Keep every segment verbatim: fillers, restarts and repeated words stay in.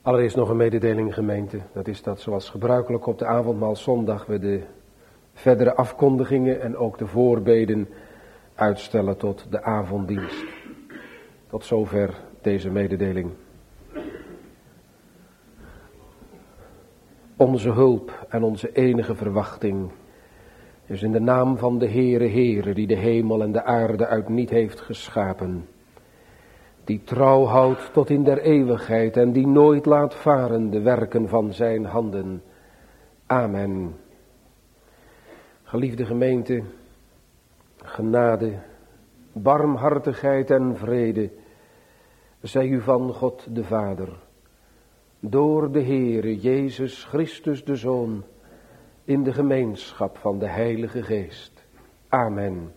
Allereerst nog een mededeling, gemeente. Dat is dat zoals gebruikelijk op de avondmaalszondag we de verdere afkondigingen en ook de voorbeden uitstellen tot de avonddienst. Tot zover deze mededeling. Onze hulp en onze enige verwachting is in de naam van de Heere Heere, die de hemel en de aarde uit niet heeft geschapen. Die trouw houdt tot in der eeuwigheid en die nooit laat varen de werken van zijn handen. Amen. Geliefde gemeente, genade, barmhartigheid en vrede zij u van God de Vader, door de Heere Jezus Christus de Zoon, in de gemeenschap van de Heilige Geest. Amen.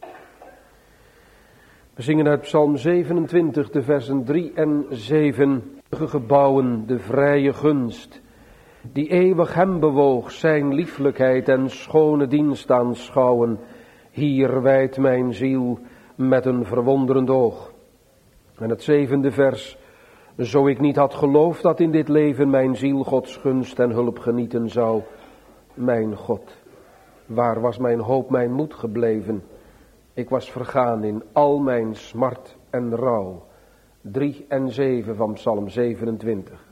We zingen uit Psalm zevenentwintig, de versen drie en zeven. Gebouwen, de vrije gunst, die eeuwig hem bewoog, zijn lieflijkheid en schone dienst aanschouwen. Hier wijdt mijn ziel met een verwonderend oog. En het zevende vers. Zo ik niet had geloofd dat in dit leven mijn ziel Gods gunst en hulp genieten zou. Mijn God, waar was mijn hoop, mijn moed gebleven? Ik was vergaan in al mijn smart en rouw. Drie en zeven van Psalm zevenentwintig.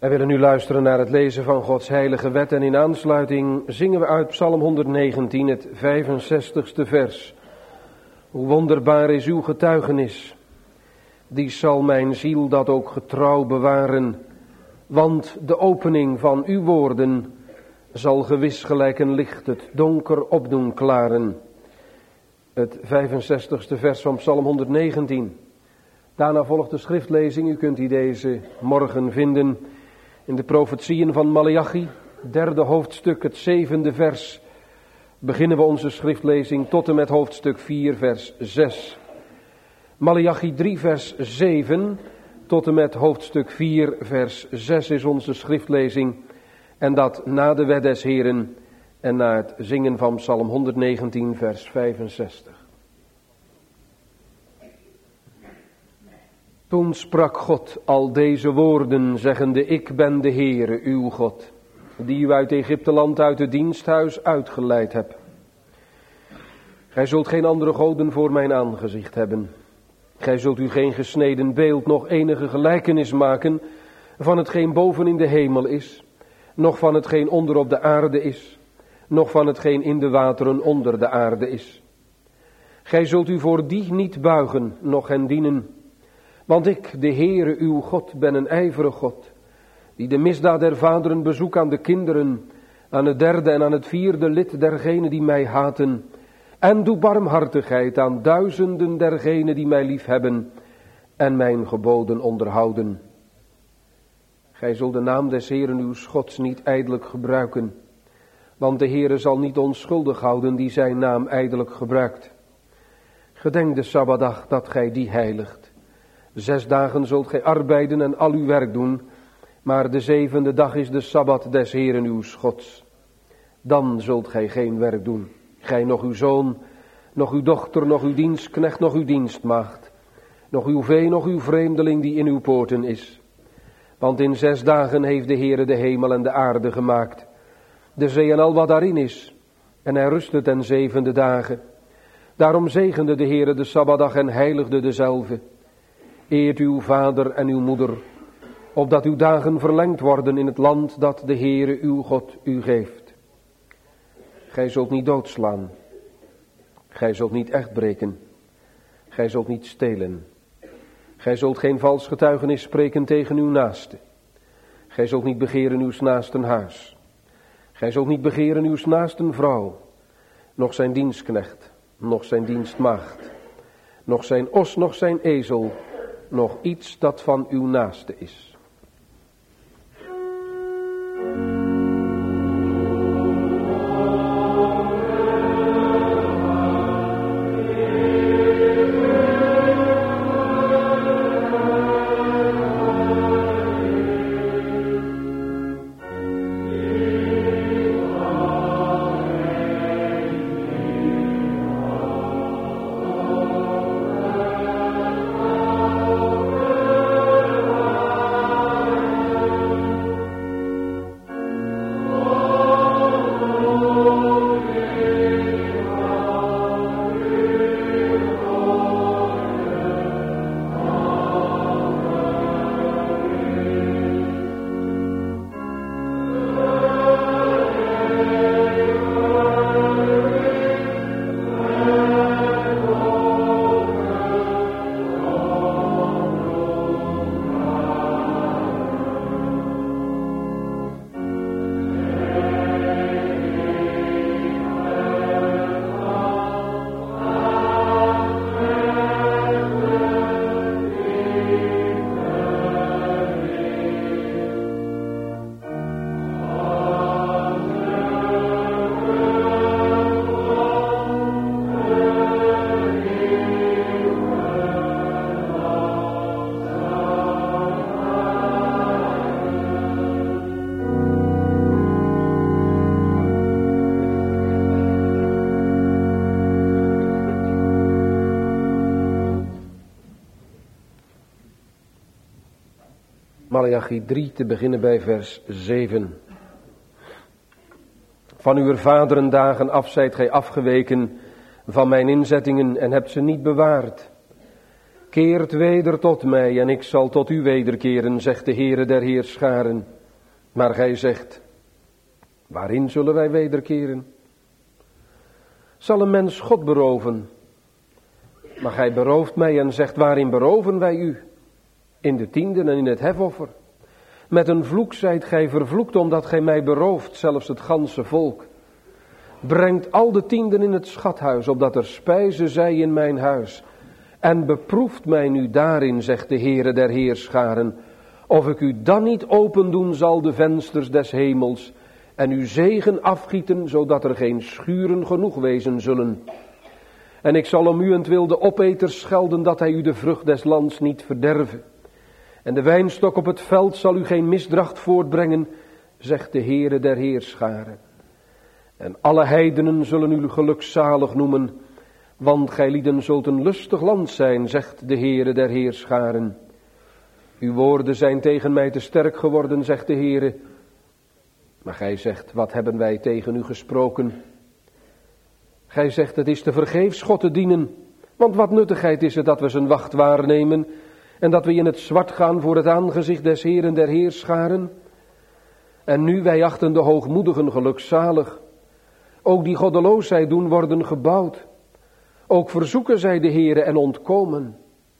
Wij willen nu luisteren naar het lezen van Gods heilige wet en in aansluiting zingen we uit Psalm honderdnegentien, het vijfenzestigste vers. Hoe wonderbaar is uw getuigenis, die zal mijn ziel dat ook getrouw bewaren, want de opening van uw woorden zal gewis gelijk een licht het donker opdoen klaren. Het vijfenzestigste vers van Psalm honderdnegentien. Daarna volgt de schriftlezing, u kunt die deze morgen vinden in de profetieën van Maleachi, derde hoofdstuk, het zevende vers. Beginnen we onze schriftlezing tot en met hoofdstuk vier, vers zes. Maleachi drie, vers zeven, tot en met hoofdstuk vier, vers zes is onze schriftlezing. En dat na de wet des Heren en na het zingen van Psalm honderdnegentien, vers vijfenzestig. Toen sprak God al deze woorden, zeggende, ik ben de Heere, uw God, die u uit Egypteland uit het diensthuis uitgeleid hebt. Gij zult geen andere goden voor mijn aangezicht hebben. Gij zult u geen gesneden beeld, nog enige gelijkenis maken van hetgeen boven in de hemel is, noch van hetgeen onder op de aarde is, noch van hetgeen in de wateren onder de aarde is. Gij zult u voor die niet buigen, noch hen dienen. Want ik, de Heere uw God, ben een ijverig God, die de misdaad der vaderen bezoek aan de kinderen, aan het derde en aan het vierde lid dergenen die mij haten, en doe barmhartigheid aan duizenden dergenen die mij liefhebben en mijn geboden onderhouden. Gij zult de naam des Heeren uw Gods niet ijdelijk gebruiken, want de Heere zal niet onschuldig houden die zijn naam ijdelijk gebruikt. Gedenk de Sabbatdag dat gij die heiligt. Zes dagen zult gij arbeiden en al uw werk doen, maar de zevende dag is de Sabbat des Heeren uw Gods. Dan zult gij geen werk doen, gij nog uw zoon, nog uw dochter, nog uw dienstknecht, nog uw dienstmaagd, nog uw vee, nog uw vreemdeling die in uw poorten is. Want in zes dagen heeft de Heere de hemel en de aarde gemaakt, de zee en al wat daarin is, en hij rustte ten zevende dagen. Daarom zegende de Heere de Sabbatdag en heiligde dezelve. Eert uw vader en uw moeder, opdat uw dagen verlengd worden in het land dat de Heere uw God u geeft. Gij zult niet doodslaan, gij zult niet echt breken, gij zult niet stelen. Gij zult geen vals getuigenis spreken tegen uw naaste. Gij zult niet begeren uw naasten huis. Gij zult niet begeren uw naasten vrouw, noch zijn dienstknecht, noch zijn dienstmaagd, noch zijn os, noch zijn ezel, nog iets dat van uw naaste is. Maleachi drie, te beginnen bij vers zeven. Van uw vaderen dagen af zijt gij afgeweken van mijn inzettingen en hebt ze niet bewaard. Keert weder tot mij en ik zal tot u wederkeren, zegt de Heere der Heerscharen. Maar gij zegt, waarin zullen wij wederkeren? Zal een mens God beroven? Maar gij berooft mij en zegt, waarin beroven wij u? In de tienden en in het hefoffer. Met een vloek zijt gij vervloekt, omdat gij mij berooft, zelfs het ganse volk. Brengt al de tienden in het schathuis, opdat er spijze zij in mijn huis. En beproeft mij nu daarin, zegt de Heere der Heerscharen, of ik u dan niet opendoen zal de vensters des hemels, en uw zegen afgieten, zodat er geen schuren genoeg wezen zullen. En ik zal om uwentwil de opeters schelden, dat hij u de vrucht des lands niet verderve. En de wijnstok op het veld zal u geen misdracht voortbrengen, zegt de Heere der Heerscharen. En alle heidenen zullen u gelukzalig noemen, want gij lieden zult een lustig land zijn, zegt de Heere der Heerscharen. Uw woorden zijn tegen mij te sterk geworden, zegt de Heere. Maar gij zegt, wat hebben wij tegen u gesproken? Gij zegt, het is te vergeefs God te dienen, want wat nuttigheid is het dat we zijn wacht waarnemen en dat we in het zwart gaan voor het aangezicht des Heeren der Heerscharen. En nu wij achten de hoogmoedigen gelukzalig. Ook die goddeloosheid doen worden gebouwd. Ook verzoeken zij de Heere en ontkomen.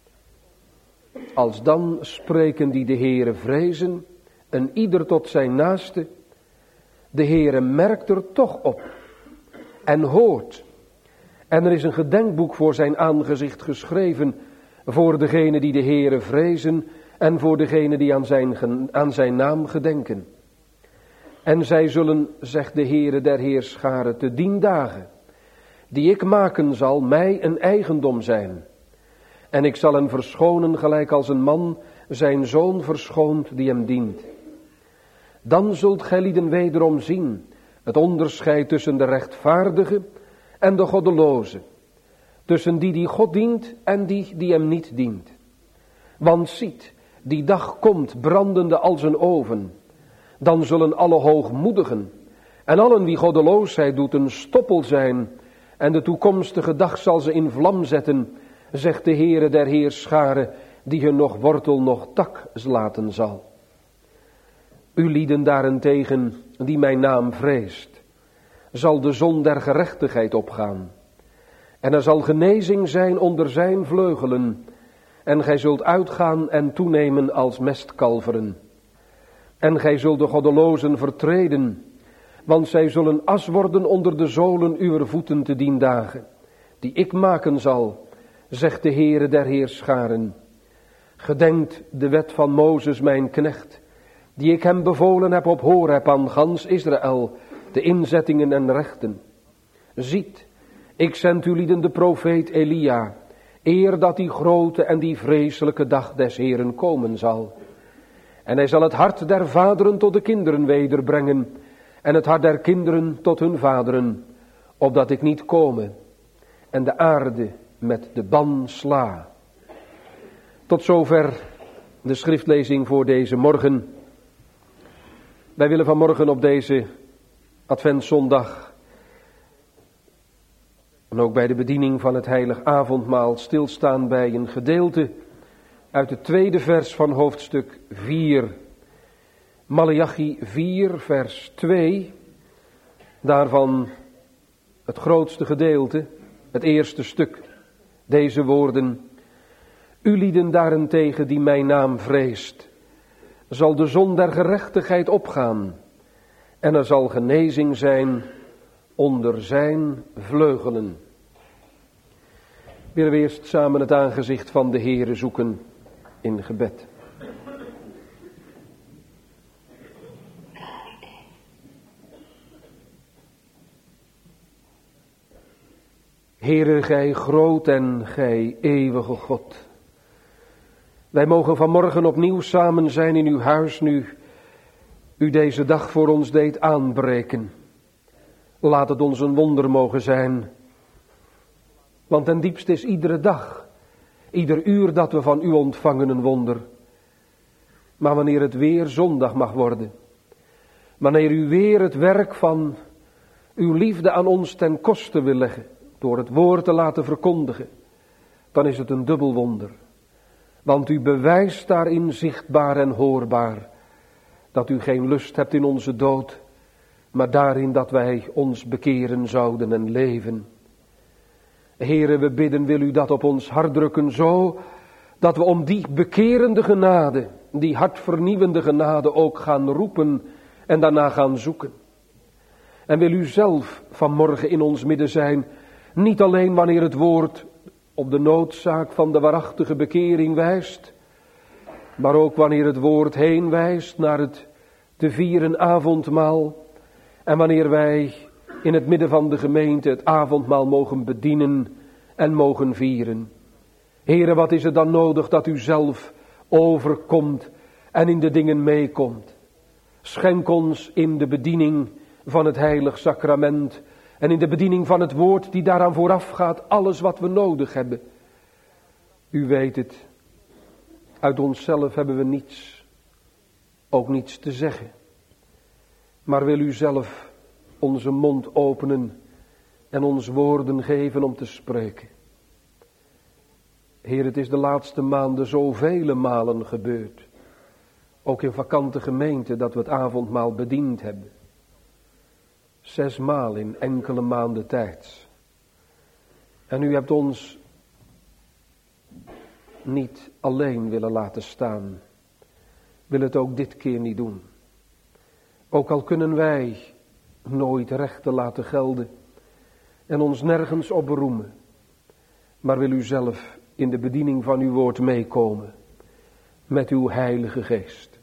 Alsdan spreken die de Heere vrezen, en ieder tot zijn naaste. De Heere merkt er toch op en hoort. En er is een gedenkboek voor zijn aangezicht geschreven, voor degenen die de Heere vrezen en voor degenen die aan zijn, aan zijn naam gedenken. En zij zullen, zegt de Heere der Heerscharen, te dien dagen, die ik maken zal, mij een eigendom zijn. En ik zal hen verschonen gelijk als een man zijn zoon verschoont die hem dient. Dan zult gij lieden wederom zien het onderscheid tussen de rechtvaardige en de goddeloze. Tussen die die God dient en die die hem niet dient. Want ziet, die dag komt brandende als een oven. Dan zullen alle hoogmoedigen en allen wie goddeloosheid doet een stoppel zijn. En de toekomstige dag zal ze in vlam zetten, zegt de Heere der Heerscharen, die hun nog wortel nog tak laten zal. U lieden daarentegen, die mijn naam vreest, zal de zon der gerechtigheid opgaan. En er zal genezing zijn onder zijn vleugelen, en gij zult uitgaan en toenemen als mestkalveren. En gij zult de goddelozen vertreden, want zij zullen as worden onder de zolen uwer voeten te dien dagen, die ik maken zal, zegt de Heere der Heerscharen. Gedenkt de wet van Mozes mijn knecht, die ik hem bevolen heb op Horeb aan gans Israël, de inzettingen en rechten. Ziet, ik zend u lieden de profeet Elia, eer dat die grote en die vreselijke dag des Heeren komen zal. En hij zal het hart der vaderen tot de kinderen wederbrengen, en het hart der kinderen tot hun vaderen, opdat ik niet komen en de aarde met de ban sla. Tot zover de schriftlezing voor deze morgen. Wij willen vanmorgen op deze Adventszondag en ook bij de bediening van het heilig avondmaal stilstaan bij een gedeelte uit het tweede vers van hoofdstuk vier. Maleachi vier vers twee, daarvan het grootste gedeelte, het eerste stuk, deze woorden. U lieden daarentegen die mijn naam vreest, zal de zon der gerechtigheid opgaan en er zal genezing zijn onder zijn vleugelen. Willen we eerst samen het aangezicht van de Heere zoeken in gebed. Heere, gij groot en gij eeuwige God. Wij mogen vanmorgen opnieuw samen zijn in uw huis nu u deze dag voor ons deed aanbreken. Laat het ons een wonder mogen zijn. Want ten diepste is iedere dag, ieder uur dat we van u ontvangen een wonder. Maar wanneer het weer zondag mag worden, wanneer u weer het werk van uw liefde aan ons ten koste wil leggen, door het woord te laten verkondigen, dan is het een dubbel wonder. Want u bewijst daarin zichtbaar en hoorbaar dat u geen lust hebt in onze dood, maar daarin dat wij ons bekeren zouden en leven. Heere, we bidden, wil u dat op ons hart drukken zo, dat we om die bekerende genade, die hartvernieuwende genade ook gaan roepen en daarna gaan zoeken. En wil u zelf vanmorgen in ons midden zijn, niet alleen wanneer het woord op de noodzaak van de waarachtige bekering wijst, maar ook wanneer het woord heen wijst naar het te vieren avondmaal en wanneer wij in het midden van de gemeente het avondmaal mogen bedienen en mogen vieren. Heere, wat is er dan nodig dat u zelf overkomt en in de dingen meekomt? Schenk ons in de bediening van het heilig sacrament en in de bediening van het woord die daaraan vooraf gaat, alles wat we nodig hebben. U weet het, uit onszelf hebben we niets, ook niets te zeggen. Maar wil u zelf onze mond openen en ons woorden geven om te spreken. Heer, het is de laatste maanden zoveel malen gebeurd. Ook in vakante gemeenten dat we het avondmaal bediend hebben. Zes maal in enkele maanden tijd. En u hebt ons niet alleen willen laten staan. Wil het ook dit keer niet doen. Ook al kunnen wij nooit rechten laten gelden en ons nergens op beroemen. Maar wil u zelf in de bediening van uw woord meekomen met uw heilige geest.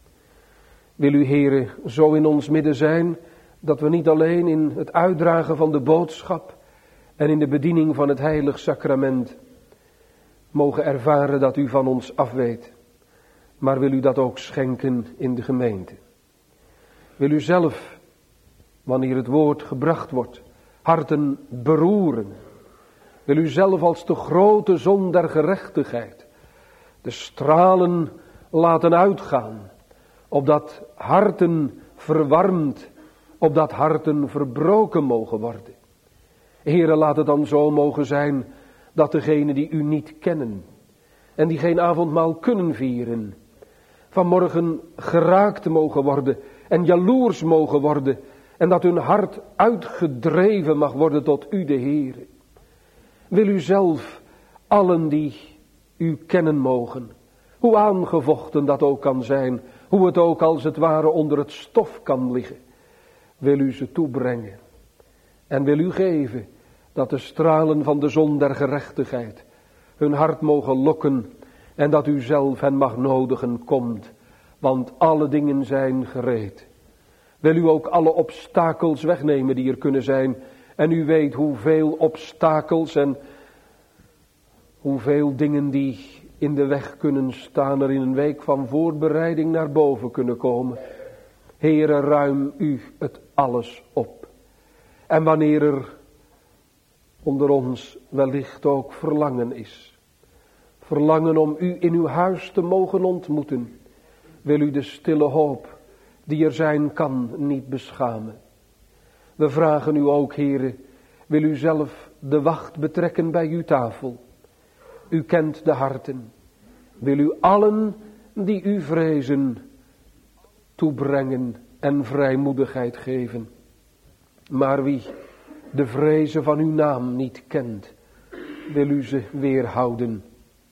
Wil u, Heere, zo in ons midden zijn dat we niet alleen in het uitdragen van de boodschap en in de bediening van het heilig sacrament mogen ervaren dat u van ons afweet. Maar wil u dat ook schenken in de gemeente. Wil u zelf, wanneer het woord gebracht wordt, harten beroeren. Wil u zelf als de grote zon der gerechtigheid de stralen laten uitgaan, opdat harten verwarmd, opdat harten verbroken mogen worden. Heere, laat het dan zo mogen zijn dat degenen die u niet kennen en die geen avondmaal kunnen vieren, vanmorgen geraakt mogen worden en jaloers mogen worden en dat hun hart uitgedreven mag worden tot u de Heere. Wil u zelf allen die u kennen mogen, hoe aangevochten dat ook kan zijn, hoe het ook als het ware onder het stof kan liggen, wil u ze toebrengen. En wil u geven dat de stralen van de zon der gerechtigheid hun hart mogen lokken en dat u zelf hen mag nodigen, komt, want alle dingen zijn gereed. Wil u ook alle obstakels wegnemen die er kunnen zijn. En u weet hoeveel obstakels en hoeveel dingen die in de weg kunnen staan, er in een week van voorbereiding naar boven kunnen komen. Heere, ruim u het alles op. En wanneer er onder ons wellicht ook verlangen is, verlangen om u in uw huis te mogen ontmoeten, wil u de stille hoop die er zijn kan niet beschamen. We vragen u ook, Heere, wil u zelf de wacht betrekken bij uw tafel. U kent de harten. Wil u allen die u vrezen toebrengen en vrijmoedigheid geven. Maar wie de vrezen van uw naam niet kent, wil u ze weerhouden.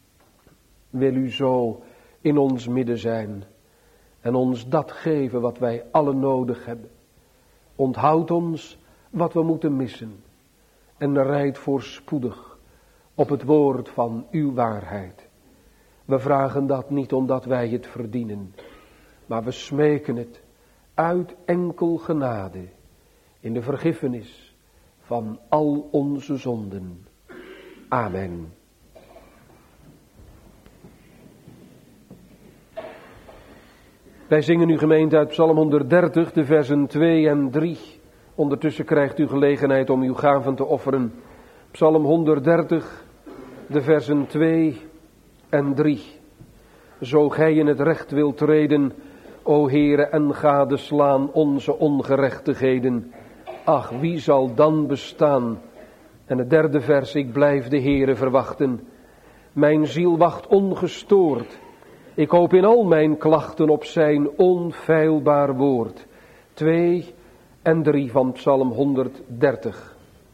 Wil u zo in ons midden zijn en ons dat geven wat wij allen nodig hebben. Onthoud ons wat we moeten missen en rijd voorspoedig op het woord van uw waarheid. We vragen dat niet omdat wij het verdienen, maar we smeken het uit enkel genade in de vergiffenis van al onze zonden. Amen. Wij zingen nu gemeente uit Psalm honderddertig, de versen twee en drie. Ondertussen krijgt u gelegenheid om uw gaven te offeren. Psalm honderddertig, de versen twee en drie. Zo gij in het recht wilt treden, o Heere, en gadeslaan onze ongerechtigheden. Ach, wie zal dan bestaan? En het derde vers, ik blijf de Heere verwachten. Mijn ziel wacht ongestoord. Ik hoop in al mijn klachten op zijn onfeilbaar woord. Twee en drie van Psalm honderddertig.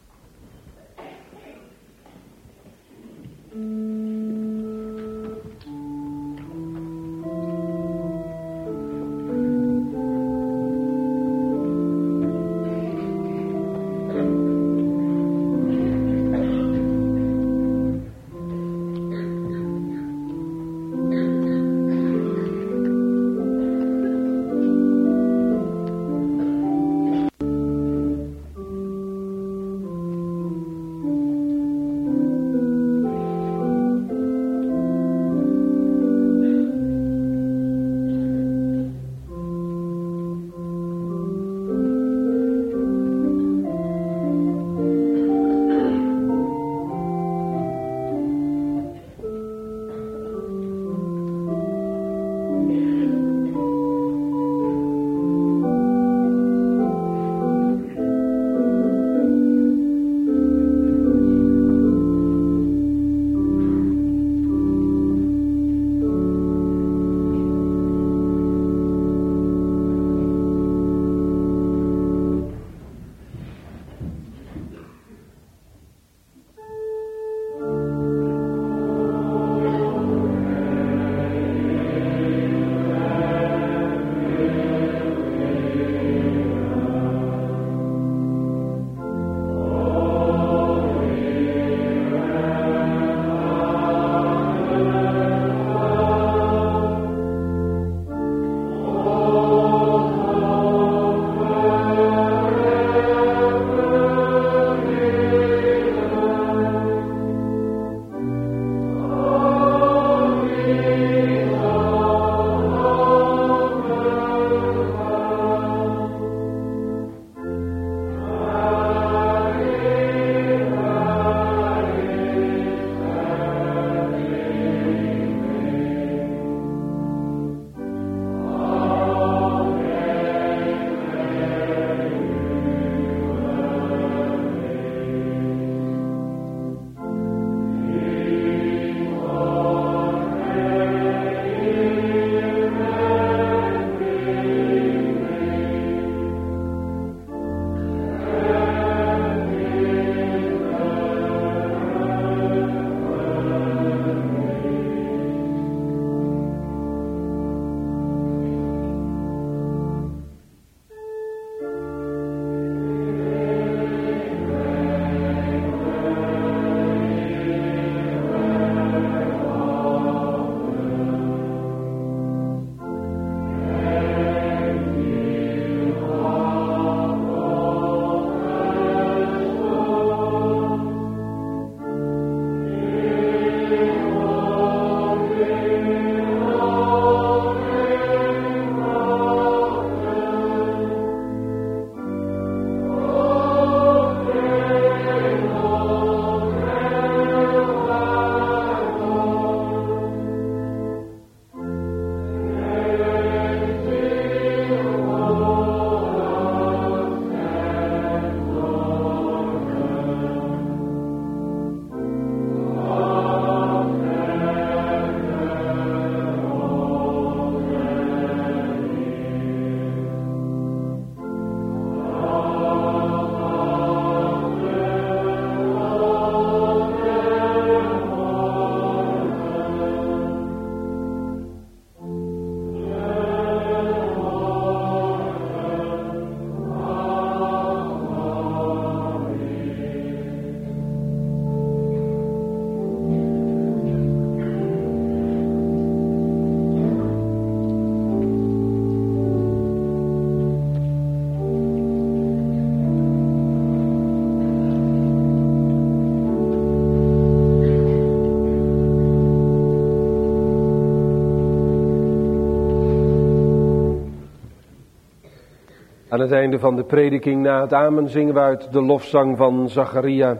Aan het einde van de prediking na het amen zingen we uit de lofzang van Zacharia.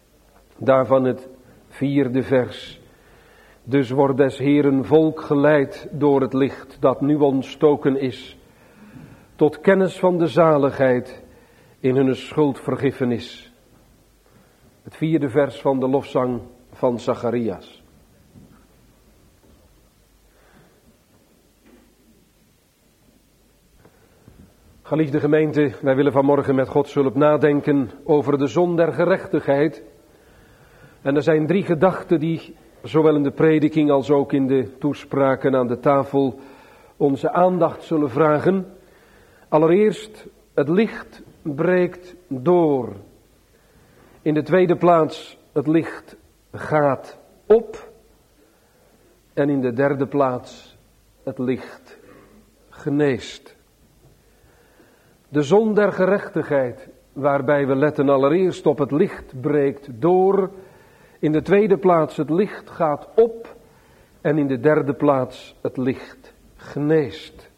Daarvan het vierde vers. Dus wordt des Heeren volk geleid door het licht dat nu ontstoken is, tot kennis van de zaligheid in hun schuldvergiffenis. Het vierde vers van de lofzang van Zacharias. Geliefde gemeente, wij willen vanmorgen met Gods hulp nadenken over de zon der gerechtigheid. En er zijn drie gedachten die zowel in de prediking als ook in de toespraken aan de tafel onze aandacht zullen vragen. Allereerst, het licht breekt door. In de tweede plaats, het licht gaat op. En in de derde plaats, het licht geneest. De zon der gerechtigheid, waarbij we letten allereerst op het licht breekt door. In de tweede plaats het licht gaat op. En in de derde plaats het licht geneest.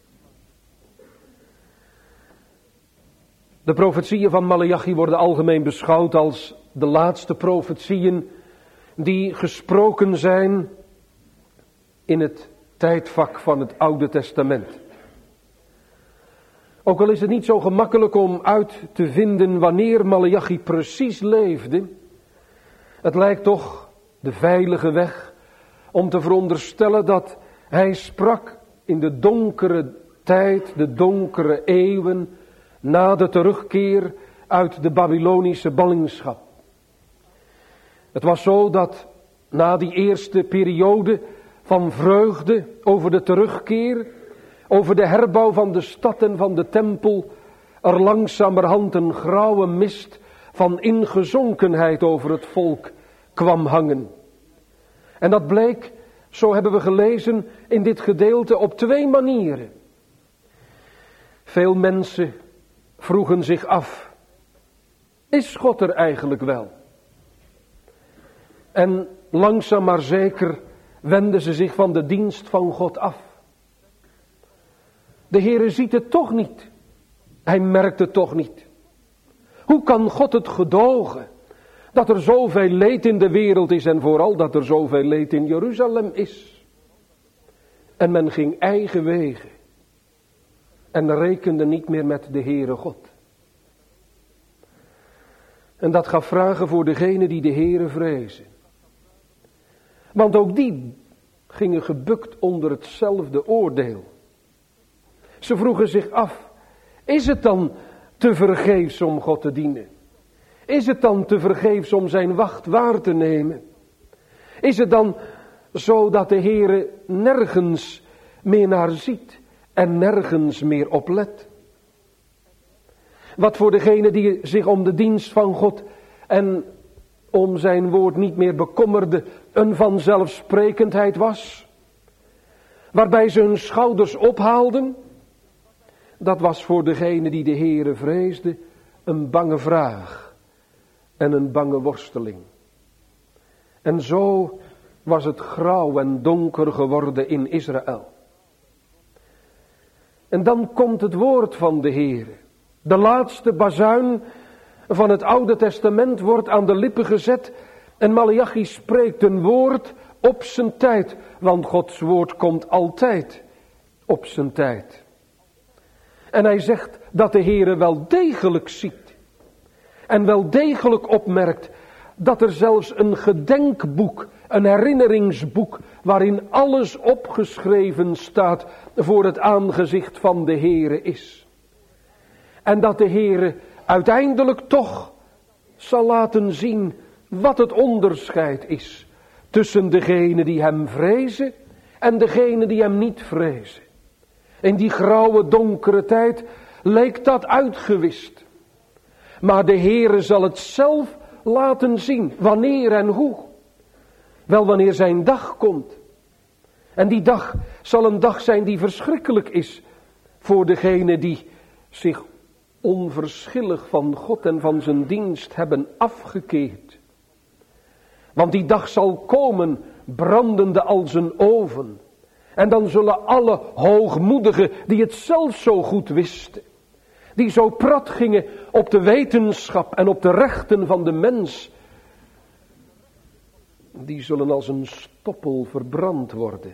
De profetieën van Maleachi worden algemeen beschouwd als de laatste profetieën die gesproken zijn in het tijdvak van het Oude Testament. Ook al is het niet zo gemakkelijk om uit te vinden wanneer Maleachi precies leefde, het lijkt toch de veilige weg om te veronderstellen dat hij sprak in de donkere tijd, de donkere eeuwen, na de terugkeer uit de Babylonische ballingschap. Het was zo dat na die eerste periode van vreugde over de terugkeer, over de herbouw van de stad en van de tempel, er langzamerhand een grauwe mist van ingezonkenheid over het volk kwam hangen. En dat bleek, zo hebben we gelezen in dit gedeelte, op twee manieren. Veel mensen vroegen zich af, is God er eigenlijk wel? En langzaam maar zeker wenden ze zich van de dienst van God af. De Heere ziet het toch niet. Hij merkt het toch niet. Hoe kan God het gedogen dat er zoveel leed in de wereld is en vooral dat er zoveel leed in Jeruzalem is? En men ging eigen wegen en rekende niet meer met de Heere God. En dat gaf vragen voor degenen die de Heere vrezen. Want ook die gingen gebukt onder hetzelfde oordeel. Ze vroegen zich af, is het dan te vergeefs om God te dienen? Is het dan te vergeefs om zijn wacht waar te nemen? Is het dan zo dat de Heere nergens meer naar ziet en nergens meer op let? Wat voor degene die zich om de dienst van God en om zijn woord niet meer bekommerde, een vanzelfsprekendheid was, waarbij ze hun schouders ophaalden, dat was voor degene die de Heere vreesde een bange vraag en een bange worsteling. En zo was het grauw en donker geworden in Israël. En dan komt het woord van de Heere. De laatste bazuin van het Oude Testament wordt aan de lippen gezet en Maleachi spreekt een woord op zijn tijd, want Gods woord komt altijd op zijn tijd. En hij zegt dat de Heere wel degelijk ziet en wel degelijk opmerkt dat er zelfs een gedenkboek, een herinneringsboek, waarin alles opgeschreven staat voor het aangezicht van de Heere is. En dat de Heere uiteindelijk toch zal laten zien wat het onderscheid is tussen degenen die hem vrezen en degenen die hem niet vrezen. In die grauwe donkere tijd leek dat uitgewist. Maar de Heere zal het zelf laten zien, wanneer en hoe. Wel wanneer zijn dag komt. En die dag zal een dag zijn die verschrikkelijk is voor degenen die zich onverschillig van God en van zijn dienst hebben afgekeerd. Want die dag zal komen brandende als een oven. En dan zullen alle hoogmoedigen die het zelf zo goed wisten, die zo prat gingen op de wetenschap en op de rechten van de mens, die zullen als een stoppel verbrand worden.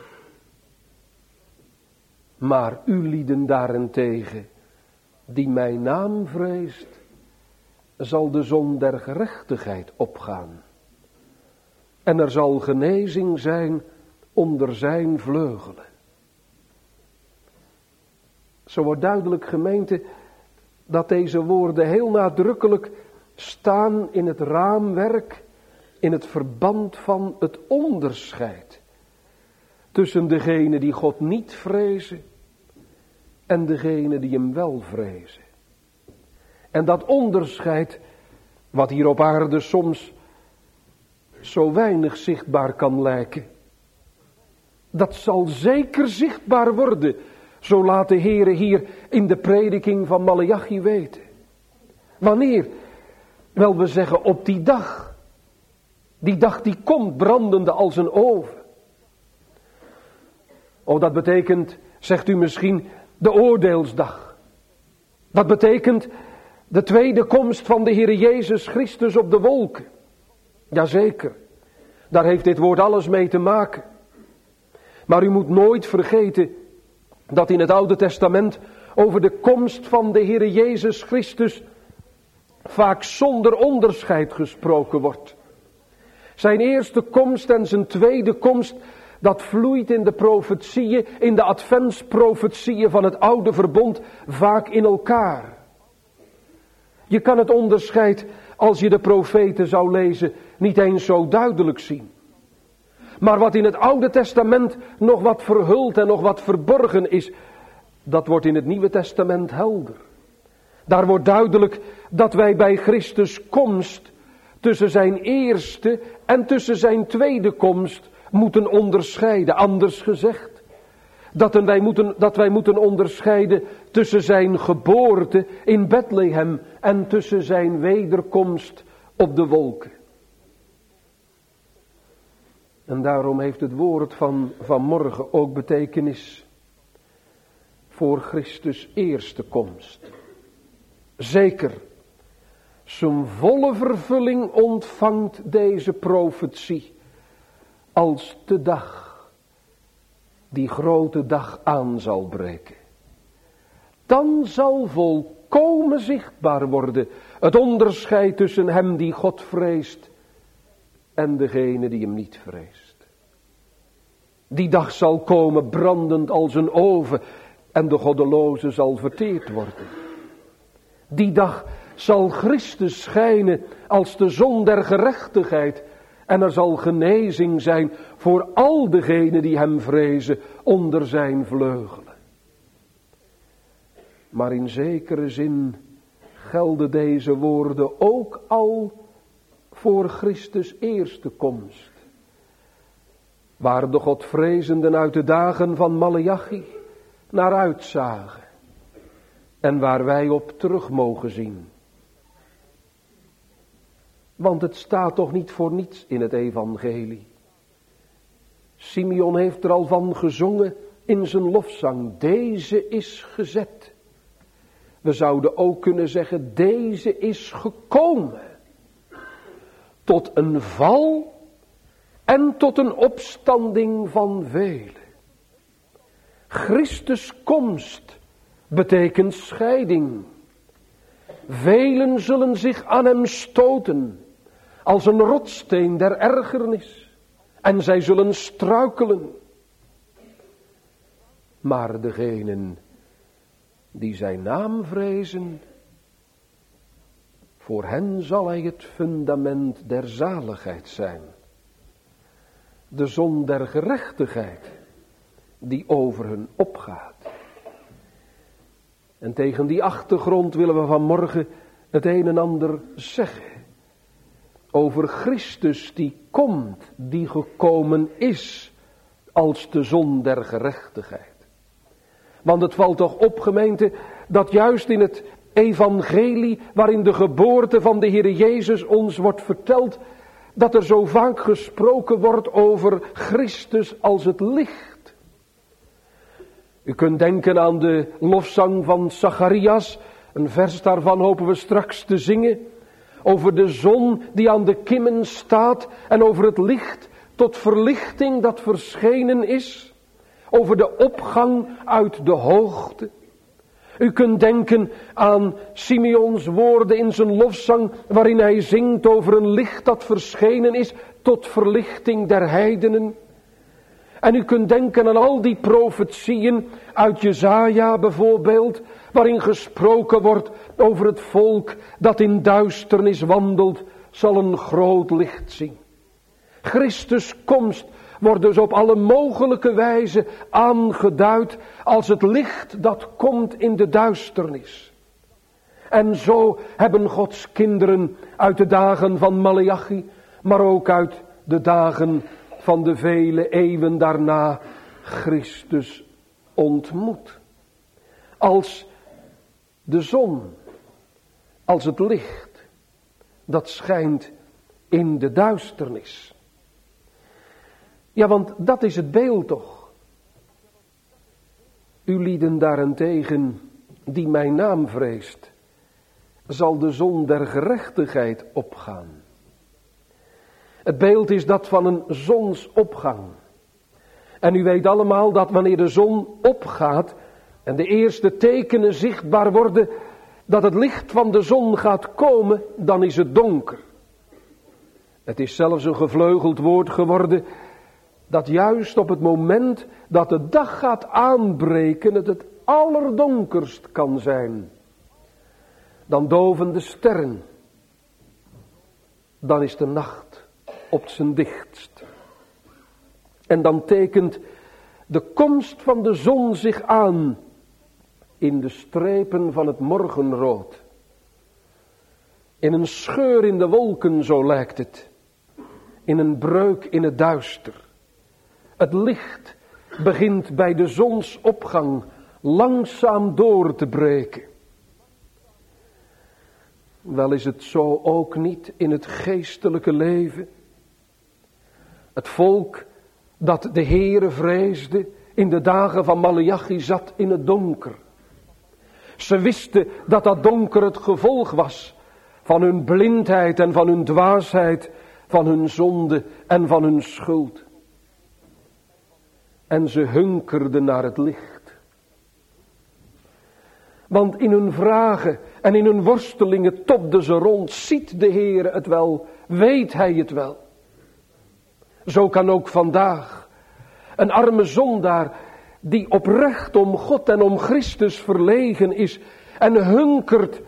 Maar u lieden daarentegen, die mijn naam vreest, zal de zon der gerechtigheid opgaan. En er zal genezing zijn onder zijn vleugelen. Zo wordt duidelijk, gemeente, dat deze woorden heel nadrukkelijk staan in het raamwerk, in het verband van het onderscheid tussen degenen die God niet vrezen en degenen die hem wel vrezen. En dat onderscheid, wat hier op aarde soms zo weinig zichtbaar kan lijken, dat zal zeker zichtbaar worden, zo laat de Heere hier in de prediking van Maleachi weten. Wanneer? Wel, we zeggen op die dag. Die dag die komt brandende als een oven. Oh, dat betekent, zegt u misschien, de oordeelsdag. Dat betekent de tweede komst van de Heere Jezus Christus op de wolken. Jazeker, daar heeft dit woord alles mee te maken. Maar u moet nooit vergeten dat in het Oude Testament over de komst van de Heere Jezus Christus vaak zonder onderscheid gesproken wordt. Zijn eerste komst en zijn tweede komst, dat vloeit in de profetieën, in de adventsprofetieën van het oude verbond vaak in elkaar. Je kan het onderscheid, als je de profeten zou lezen, niet eens zo duidelijk zien. Maar wat in het Oude Testament nog wat verhuld en nog wat verborgen is, dat wordt in het Nieuwe Testament helder. Daar wordt duidelijk dat wij bij Christus komst tussen zijn eerste en tussen zijn tweede komst moeten onderscheiden. Anders gezegd, dat wij moeten, dat wij moeten onderscheiden tussen zijn geboorte in Bethlehem en tussen zijn wederkomst op de wolken. En daarom heeft het woord van vanmorgen ook betekenis voor Christus' eerste komst. Zeker, zijn volle vervulling ontvangt deze profetie als de dag, die grote dag aan zal breken. Dan zal volkomen zichtbaar worden het onderscheid tussen hem die God vreest en degene die hem niet vreest. Die dag zal komen brandend als een oven en de goddeloze zal verteerd worden. Die dag zal Christus schijnen als de zon der gerechtigheid en er zal genezing zijn voor al degenen die hem vrezen onder zijn vleugelen. Maar in zekere zin gelden deze woorden ook al voor Christus' eerste komst. Waar de Godvrezenden uit de dagen van Maleachi naar uitzagen. En waar wij op terug mogen zien. Want het staat toch niet voor niets in het evangelie. Simeon heeft er al van gezongen in zijn lofzang. Deze is gezet. We zouden ook kunnen zeggen, deze is gekomen. Tot een val en tot een opstanding van velen. Christus' komst betekent scheiding. Velen zullen zich aan hem stoten als een rotssteen der ergernis. En zij zullen struikelen. Maar degenen die zijn naam vrezen, voor hen zal hij het fundament der zaligheid zijn. De zon der gerechtigheid die over hun opgaat. En tegen die achtergrond willen we vanmorgen het een en ander zeggen. Over Christus die komt, die gekomen is als de zon der gerechtigheid. Want het valt toch op, gemeente, dat juist in het evangelie waarin de geboorte van de Heere Jezus ons wordt verteld, dat er zo vaak gesproken wordt over Christus als het licht. U kunt denken aan de lofzang van Zacharias, een vers daarvan hopen we straks te zingen, over de zon die aan de kimmen staat en over het licht tot verlichting dat verschenen is, over de opgang uit de hoogte. U kunt denken aan Simeons woorden in zijn lofzang, waarin hij zingt over een licht dat verschenen is tot verlichting der heidenen. En u kunt denken aan al die profetieën uit Jesaja bijvoorbeeld, waarin gesproken wordt over het volk dat in duisternis wandelt, zal een groot licht zien. Christus' komst wordt dus op alle mogelijke wijze aangeduid als het licht dat komt in de duisternis. En zo hebben Gods kinderen uit de dagen van Maleachi, maar ook uit de dagen van de vele eeuwen daarna Christus ontmoet. Als de zon, als het licht dat schijnt in de duisternis. Ja, want dat is het beeld toch. U lieden daarentegen, die mijn naam vreest, zal de zon der gerechtigheid opgaan. Het beeld is dat van een zonsopgang. En u weet allemaal dat wanneer de zon opgaat en de eerste tekenen zichtbaar worden dat het licht van de zon gaat komen, dan is het donker. Het is zelfs een gevleugeld woord geworden dat juist op het moment dat de dag gaat aanbreken het het allerdonkerst kan zijn. Dan doven de sterren. Dan is de nacht op zijn dichtst. En dan tekent de komst van de zon zich aan in de strepen van het morgenrood. In een scheur in de wolken, zo lijkt het. In een breuk in het duister. Het licht begint bij de zonsopgang langzaam door te breken. Wel is het zo ook niet in het geestelijke leven. Het volk dat de Heere vreesde in de dagen van Maleachi zat in het donker. Ze wisten dat dat donker het gevolg was van hun blindheid en van hun dwaasheid, van hun zonde en van hun schuld. En ze hunkerden naar het licht. Want in hun vragen en in hun worstelingen tobden ze rond. Ziet de Heere het wel? Weet Hij het wel? Zo kan ook vandaag een arme zondaar die oprecht om God en om Christus verlegen is en hunkert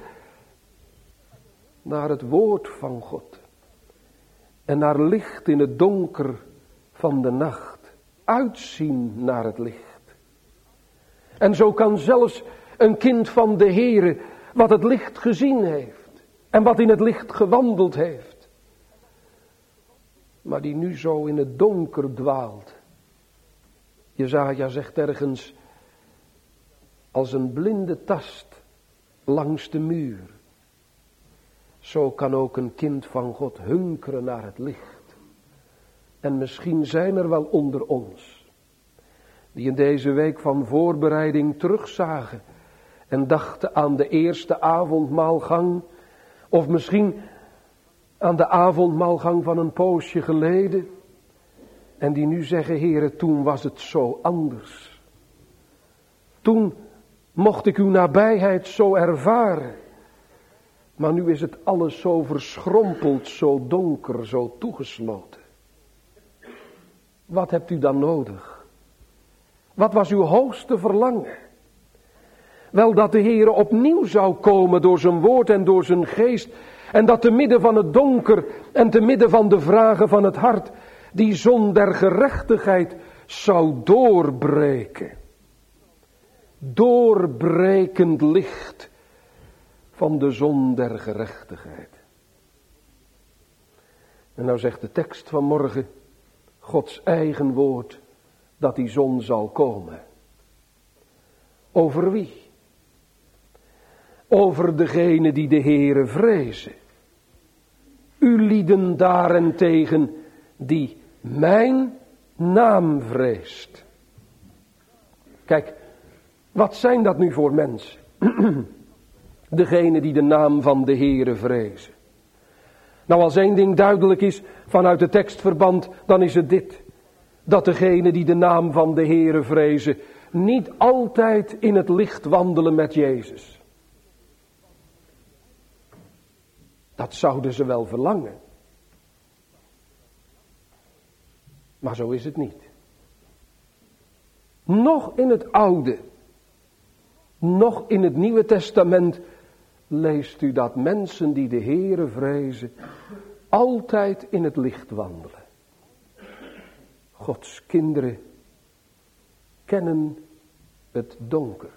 naar het woord van God en naar licht in het donker van de nacht. Uitzien naar het licht. En zo kan zelfs een kind van de Heere, wat het licht gezien heeft en wat in het licht gewandeld heeft, maar die nu zo in het donker dwaalt. Jesaja zegt ergens, als een blinde tast langs de muur, zo kan ook een kind van God hunkeren naar het licht. En misschien zijn er wel onder ons, die in deze week van voorbereiding terugzagen en dachten aan de eerste avondmaalgang, of misschien aan de avondmaalgang van een poosje geleden, en die nu zeggen, Heere, toen was het zo anders. Toen mocht ik uw nabijheid zo ervaren, maar nu is het alles zo verschrompeld, zo donker, zo toegesloten. Wat hebt u dan nodig? Wat was uw hoogste verlangen? Wel, dat de Heere opnieuw zou komen door zijn woord en door zijn geest. En dat te midden van het donker en te midden van de vragen van het hart die zon der gerechtigheid zou doorbreken. Doorbrekend licht van de zon der gerechtigheid. En nou zegt de tekst van morgen, Gods eigen woord, dat die zon zal komen. Over wie? Over degene die de Heere vrezen. U lieden daarentegen die mijn naam vreest. Kijk, wat zijn dat nu voor mensen? Degene die de naam van de Heere vrezen. Nou, als één ding duidelijk is vanuit het tekstverband, dan is het dit. Dat degene die de naam van de Heere vrezen, niet altijd in het licht wandelen met Jezus. Dat zouden ze wel verlangen. Maar zo is het niet. nog in het Oude, nog in het Nieuwe Testament leest u dat mensen die de Heere vrezen altijd in het licht wandelen. Gods kinderen kennen het donker.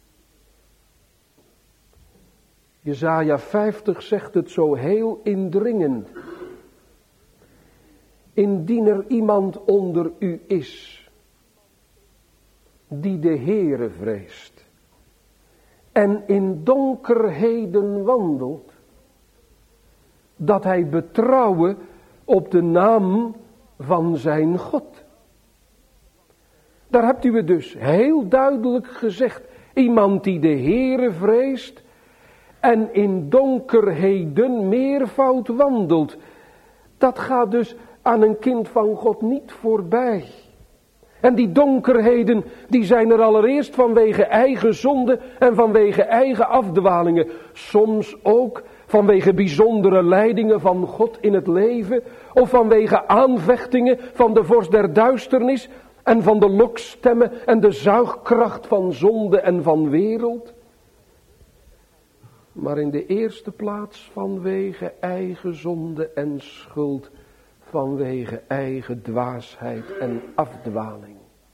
Jesaja vijftig zegt het zo heel indringend. Indien er iemand onder u is die de Heere vreest en in donkerheden wandelt, dat hij betrouwe op de naam van zijn God. Daar hebt u het dus heel duidelijk gezegd. Iemand die de Heere vreest en in donkerheden meervoud wandelt. Dat gaat dus aan een kind van God niet voorbij. En die donkerheden, die zijn er allereerst vanwege eigen zonde en vanwege eigen afdwalingen. Soms ook vanwege bijzondere leidingen van God in het leven. Of vanwege aanvechtingen van de vorst der duisternis en van de lokstemmen en de zuigkracht van zonde en van wereld. Maar in de eerste plaats vanwege eigen zonde en schuld, vanwege eigen dwaasheid en afdwaling.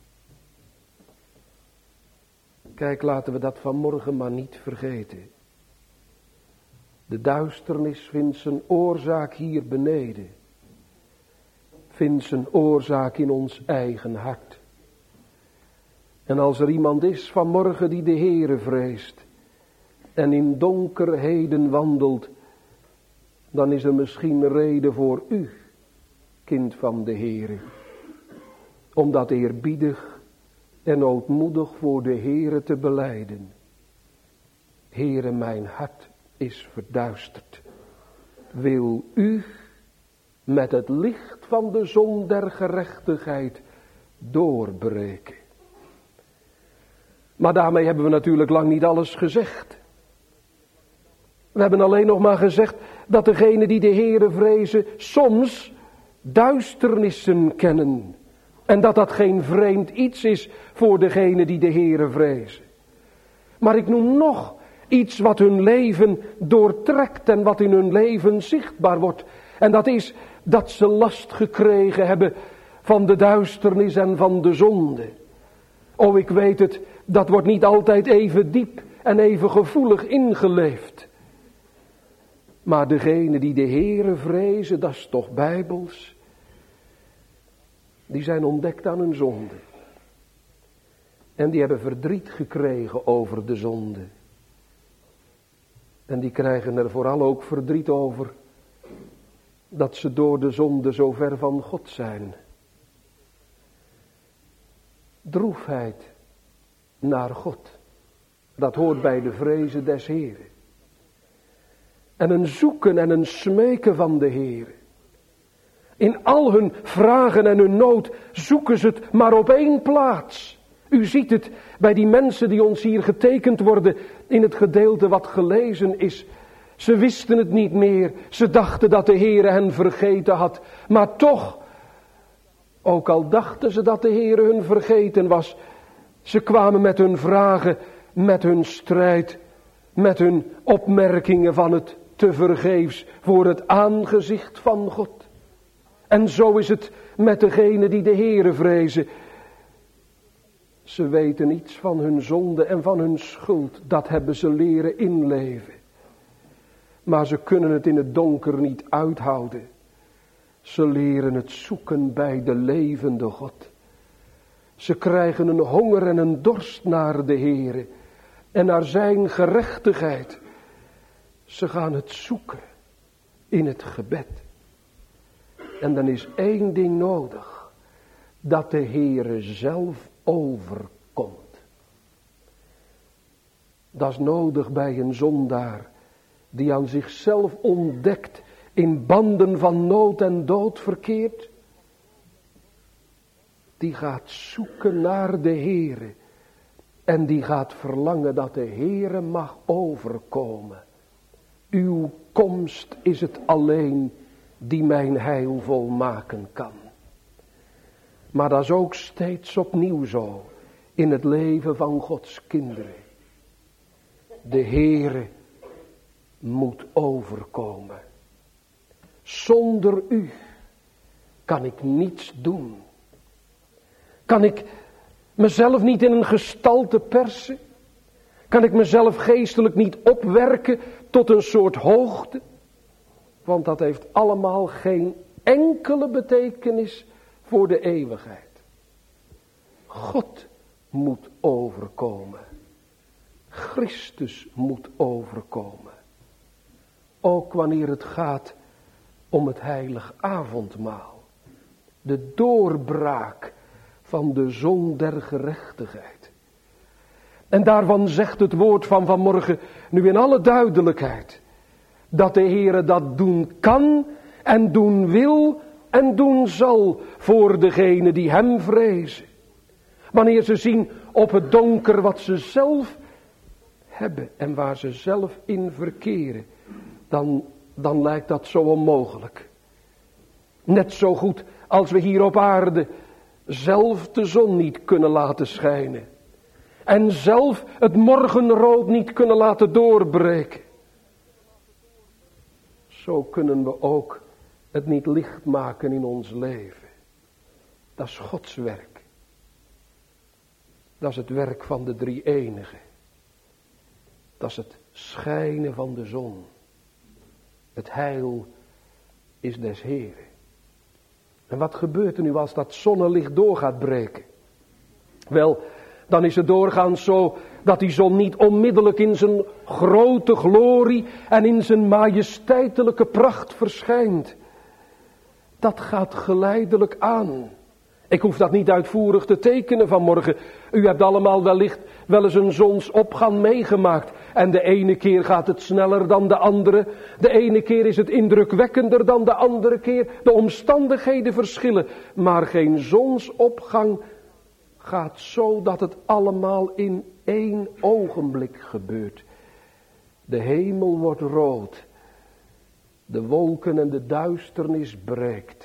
Kijk, laten we dat vanmorgen maar niet vergeten. De duisternis vindt zijn oorzaak hier beneden. Vindt zijn oorzaak in ons eigen hart. En als er iemand is vanmorgen die de Heere vreest en in donkerheden wandelt, dan is er misschien reden voor u, kind van de Heere, om dat eerbiedig en ootmoedig voor de Heere te belijden. Heere, mijn hart is verduisterd. Wil u met het licht van de zon der gerechtigheid doorbreken? Maar daarmee hebben we natuurlijk lang niet alles gezegd. We hebben alleen nog maar gezegd dat degenen die de Heere vrezen soms duisternissen kennen. En dat dat geen vreemd iets is voor degenen die de Heere vrezen. Maar ik noem nog iets wat hun leven doortrekt en wat in hun leven zichtbaar wordt. En dat is dat ze last gekregen hebben van de duisternis en van de zonde. Oh, ik weet het, dat wordt niet altijd even diep en even gevoelig ingeleefd. Maar degenen die de Heere vrezen, dat is toch bijbels, die zijn ontdekt aan hun zonde. En die hebben verdriet gekregen over de zonde. En die krijgen er vooral ook verdriet over dat ze door de zonde zo ver van God zijn. Droefheid naar God, dat hoort bij de vrezen des Heeren. En een zoeken en een smeken van de Heere. In al hun vragen en hun nood zoeken ze het maar op één plaats. U ziet het bij die mensen die ons hier getekend worden in het gedeelte wat gelezen is. Ze wisten het niet meer. Ze dachten dat de Heere hen vergeten had. Maar toch, ook al dachten ze dat de Heere hun vergeten was, ze kwamen met hun vragen, met hun strijd, met hun opmerkingen van het tevergeefs voor het aangezicht van God. En zo is het met degenen die de Heere vrezen. Ze weten iets van hun zonde en van hun schuld. Dat hebben ze leren inleven. Maar ze kunnen het in het donker niet uithouden. Ze leren het zoeken bij de levende God. Ze krijgen een honger en een dorst naar de Heere. En naar zijn gerechtigheid. Ze gaan het zoeken in het gebed. En dan is één ding nodig. Dat de Heere zelf overkomt. Dat is nodig bij een zondaar. Die aan zichzelf ontdekt. In banden van nood en dood verkeert. Die gaat zoeken naar de Heere. En die gaat verlangen dat de Heere mag overkomen. Uw komst is het alleen die mijn heil volmaken kan. Maar dat is ook steeds opnieuw zo. in het leven van Gods kinderen. De Heere moet overkomen. Zonder u kan ik niets doen. Kan ik mezelf niet in een gestalte persen? Kan ik mezelf geestelijk niet opwerken tot een soort hoogte? Want dat heeft allemaal geen enkele betekenis voor de eeuwigheid. God moet overkomen. Christus moet overkomen. Ook wanneer het gaat om het heilig avondmaal. De doorbraak van de zon der gerechtigheid. En daarvan zegt het woord van vanmorgen nu in alle duidelijkheid. Dat de Heere dat doen kan en doen wil en doen zal voor degenen die hem vrezen. Wanneer ze zien op het donker wat ze zelf hebben en waar ze zelf in verkeren. Dan, dan lijkt dat zo onmogelijk. Net zo goed als we hier op aarde zelf de zon niet kunnen laten schijnen. En zelf het morgenrood niet kunnen laten doorbreken. Zo kunnen we ook het niet licht maken in ons leven. Dat is Gods werk. Dat is het werk van de drie-enige. Dat is het schijnen van de zon. Het heil is des Heren. En wat gebeurt er nu als dat zonnelicht door gaat breken? Wel, dan is het doorgaans zo dat die zon niet onmiddellijk in zijn grote glorie en in zijn majesteitelijke pracht verschijnt. Dat gaat geleidelijk aan. Ik hoef dat niet uitvoerig te tekenen vanmorgen. U hebt allemaal wellicht wel eens een zonsopgang meegemaakt. En de ene keer gaat het sneller dan de andere. De ene keer is het indrukwekkender dan de andere keer. De omstandigheden verschillen. Maar geen zonsopgang gaat zo dat het allemaal in één ogenblik gebeurt. De hemel wordt rood. De wolken en de duisternis breekt.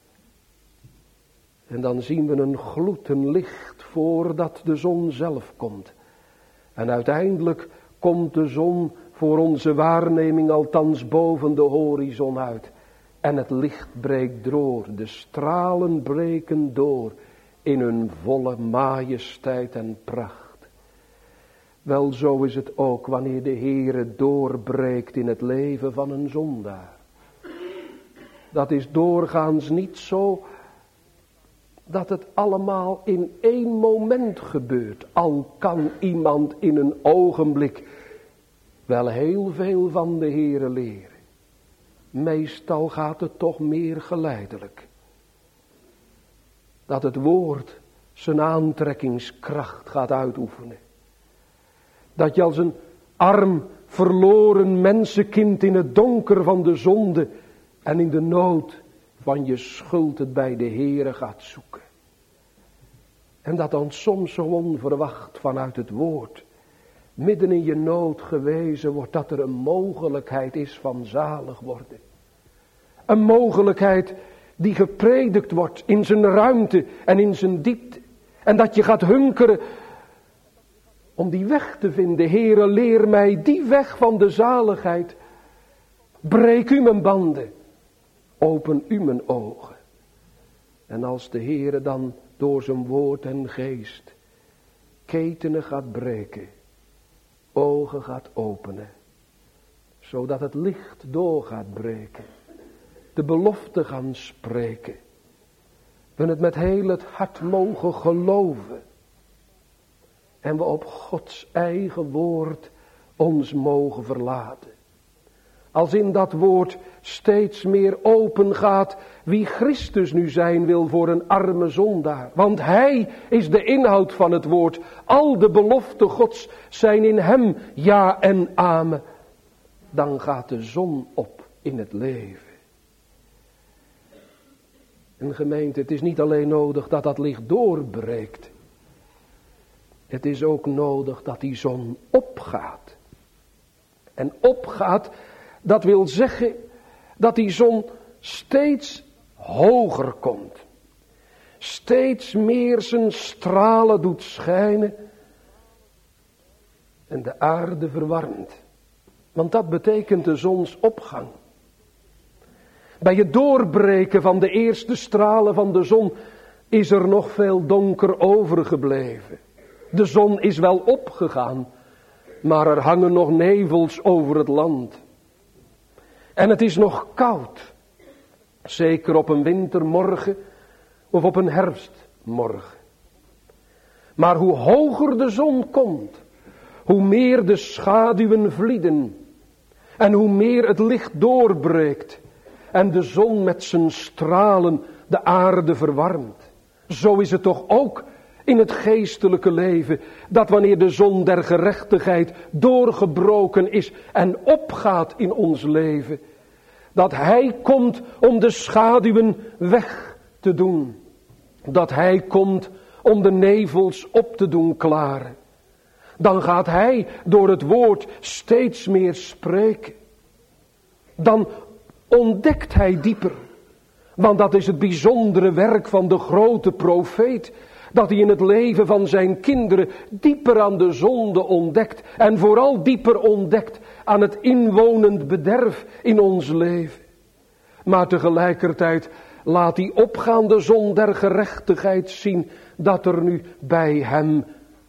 En dan zien we een gloed, een licht voordat de zon zelf komt. En uiteindelijk komt de zon voor onze waarneming althans boven de horizon uit. En het licht breekt door, de stralen breken door in hun volle majesteit en pracht. Wel, zo is het ook wanneer de Heere doorbreekt in het leven van een zondaar. Dat is doorgaans niet zo dat het allemaal in één moment gebeurt. Al kan iemand in een ogenblik wel heel veel van de Heere leren. Meestal gaat het toch meer geleidelijk. Dat het woord zijn aantrekkingskracht gaat uitoefenen. Dat je als een arm, verloren mensenkind in het donker van de zonde en in de nood van je schuld het bij de Heere gaat zoeken. En dat dan soms zo onverwacht vanuit het woord, midden in je nood gewezen wordt dat er een mogelijkheid is van zalig worden. Een mogelijkheid die gepredikt wordt in zijn ruimte en in zijn diepte. En dat je gaat hunkeren om die weg te vinden. Heere, leer mij die weg van de zaligheid. Breek u mijn banden. Open u mijn ogen. En als de Heere dan door zijn woord en geest ketenen gaat breken, ogen gaat openen, zodat het licht door gaat breken, de belofte gaan spreken, we het met heel het hart mogen geloven en we op Gods eigen woord ons mogen verlaten. Als in dat woord steeds meer open gaat wie Christus nu zijn wil voor een arme zondaar. Want hij is de inhoud van het woord. Al de beloften Gods zijn in hem ja en amen. Dan gaat de zon op in het leven. En gemeente, het is niet alleen nodig dat dat licht doorbreekt. Het is ook nodig dat die zon opgaat. En opgaat, dat wil zeggen dat die zon steeds hoger komt. steeds meer zijn stralen doet schijnen en de aarde verwarmt. Want dat betekent de zonsopgang. Bij het doorbreken van de eerste stralen van de zon is er nog veel donker overgebleven. De zon is wel opgegaan, maar er hangen nog nevels over het land. En het is nog koud, zeker op een wintermorgen of op een herfstmorgen. Maar hoe hoger de zon komt, hoe meer de schaduwen vlieden en hoe meer het licht doorbreekt en de zon met zijn stralen de aarde verwarmt. Zo is het toch ook in het geestelijke leven, dat wanneer de zon der gerechtigheid doorgebroken is en opgaat in ons leven, dat Hij komt om de schaduwen weg te doen. Dat Hij komt om de nevels op te doen klaren. Dan gaat Hij door het woord steeds meer spreken. Dan ontdekt Hij dieper. Want dat is het bijzondere werk van de grote profeet. Dat hij in het leven van zijn kinderen dieper aan de zonde ontdekt. En vooral dieper ontdekt aan het inwonend bederf in ons leven. Maar tegelijkertijd laat die opgaande zon der gerechtigheid zien dat er nu bij hem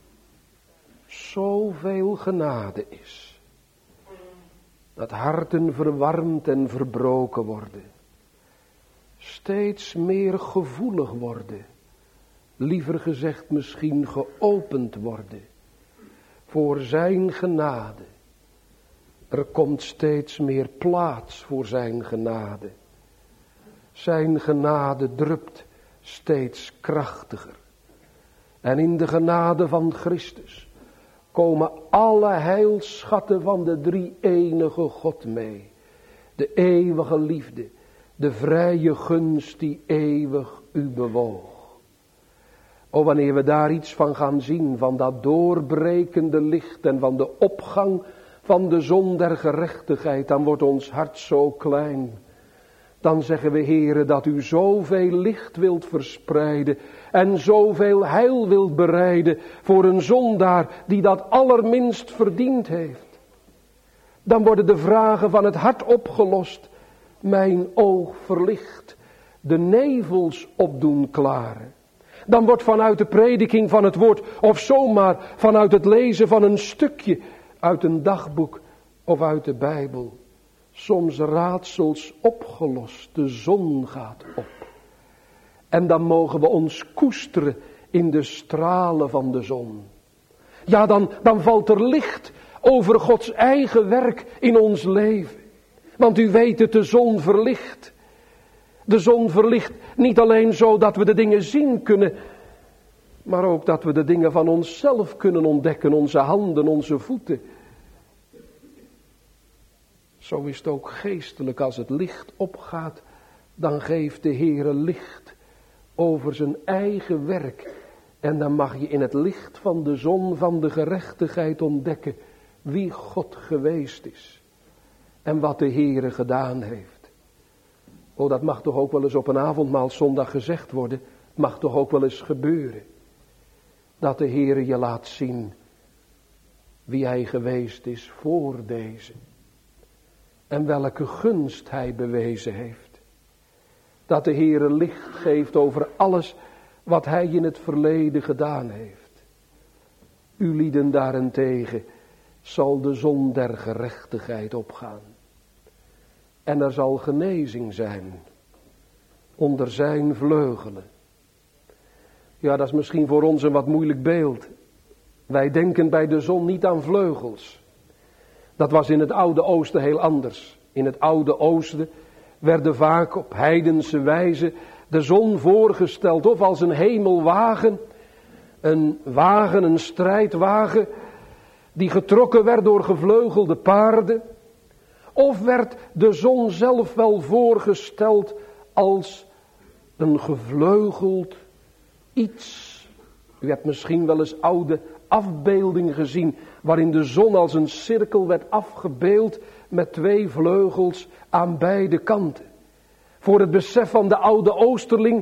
zoveel genade is. Dat harten verwarmd en verbroken worden. Steeds meer gevoelig worden. Liever gezegd misschien geopend worden. Voor zijn genade. Er komt steeds meer plaats voor zijn genade. Zijn genade drupt steeds krachtiger. En in de genade van Christus komen alle heilschatten van de drie-enige God mee. De eeuwige liefde, de vrije gunst die eeuwig u bewoog. O, wanneer we daar iets van gaan zien, van dat doorbrekende licht en van de opgang van de zon der gerechtigheid, dan wordt ons hart zo klein. Dan zeggen we, Heere, dat u zoveel licht wilt verspreiden en zoveel heil wilt bereiden voor een zondaar die dat allerminst verdiend heeft. Dan worden de vragen van het hart opgelost. Mijn oog verlicht, de nevels opdoen klaren. Dan wordt vanuit de prediking van het woord, of zomaar vanuit het lezen van een stukje uit een dagboek of uit de Bijbel, soms raadsels opgelost. De zon gaat op. En dan mogen we ons koesteren in de stralen van de zon. Ja, dan, dan valt er licht over Gods eigen werk in ons leven. Want u weet het, de zon verlicht. De zon verlicht niet alleen zo dat we de dingen zien kunnen, maar ook dat we de dingen van onszelf kunnen ontdekken, onze handen, onze voeten. Zo is het ook geestelijk, als het licht opgaat, dan geeft de Heere licht over zijn eigen werk. En dan mag je in het licht van de zon van de gerechtigheid ontdekken wie God geweest is. En wat de Heere gedaan heeft. Oh, dat mag toch ook wel eens op een avondmaalszondag gezegd worden. Het mag toch ook wel eens gebeuren. Dat de Heere je laat zien wie Hij geweest is voor deze. En welke gunst Hij bewezen heeft. Dat de Heere licht geeft over alles wat Hij in het verleden gedaan heeft. U lieden daarentegen zal de zon der gerechtigheid opgaan. En er zal genezing zijn onder zijn vleugelen. Ja, dat is misschien voor ons een wat moeilijk beeld. Wij denken bij de zon niet aan vleugels. Dat was in het Oude Oosten heel anders. In het Oude Oosten werden vaak op heidense wijze de zon voorgesteld. Of als een hemelwagen, een wagen, een strijdwagen, die getrokken werd door gevleugelde paarden. Of werd de zon zelf wel voorgesteld als een gevleugeld iets. U hebt misschien wel eens oude afbeeldingen gezien waarin de zon als een cirkel werd afgebeeld met twee vleugels aan beide kanten. Voor het besef van de oude Oosterling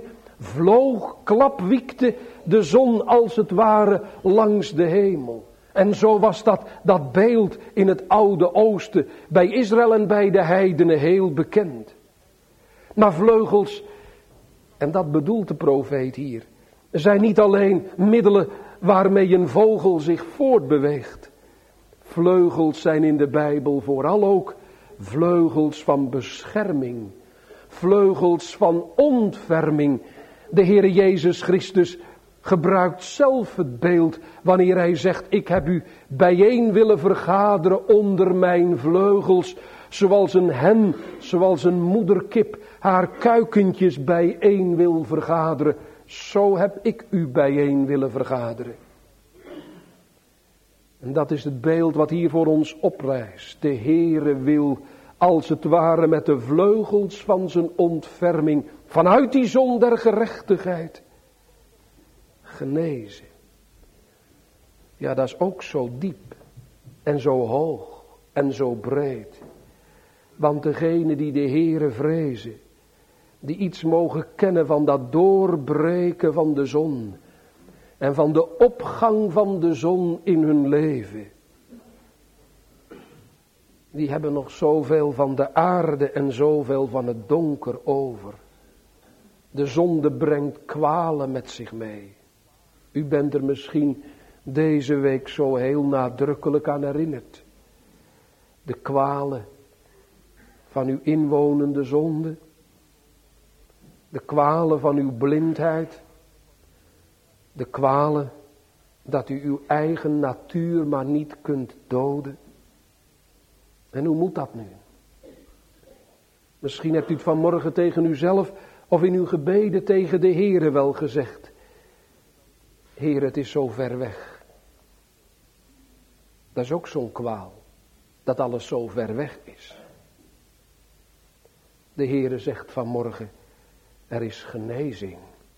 vloog, klapwiekte de zon als het ware langs de hemel. En zo was dat, dat beeld in het oude oosten, bij Israël en bij de heidenen heel bekend. Maar vleugels, en dat bedoelt de profeet hier, zijn niet alleen middelen waarmee een vogel zich voortbeweegt. Vleugels zijn in de Bijbel vooral ook vleugels van bescherming, vleugels van ontferming. De Heere Jezus Christus gebruikt zelf het beeld wanneer hij zegt, ik heb u bijeen willen vergaderen onder mijn vleugels, zoals een hen, zoals een moederkip haar kuikentjes bijeen wil vergaderen, zo heb ik u bijeen willen vergaderen. En dat is het beeld wat hier voor ons oprijst. De Heere wil als het ware met de vleugels van zijn ontferming, vanuit die zon der gerechtigheid, genezen. Ja, dat is ook zo diep en zo hoog en zo breed. Want degenen die de Heere vrezen, die iets mogen kennen van dat doorbreken van de zon en van de opgang van de zon in hun leven, die hebben nog zoveel van de aarde en zoveel van het donker over. De zonde brengt kwalen met zich mee. U bent er misschien deze week zo heel nadrukkelijk aan herinnerd. De kwalen van uw inwonende zonde. De kwalen van uw blindheid. De kwalen dat u uw eigen natuur maar niet kunt doden. En hoe moet dat nu? Misschien hebt u het vanmorgen tegen uzelf of in uw gebeden tegen de Heere wel gezegd. Heer, het is zo ver weg. Dat is ook zo'n kwaal. Dat alles zo ver weg is. De Heere zegt vanmorgen, er is genezing.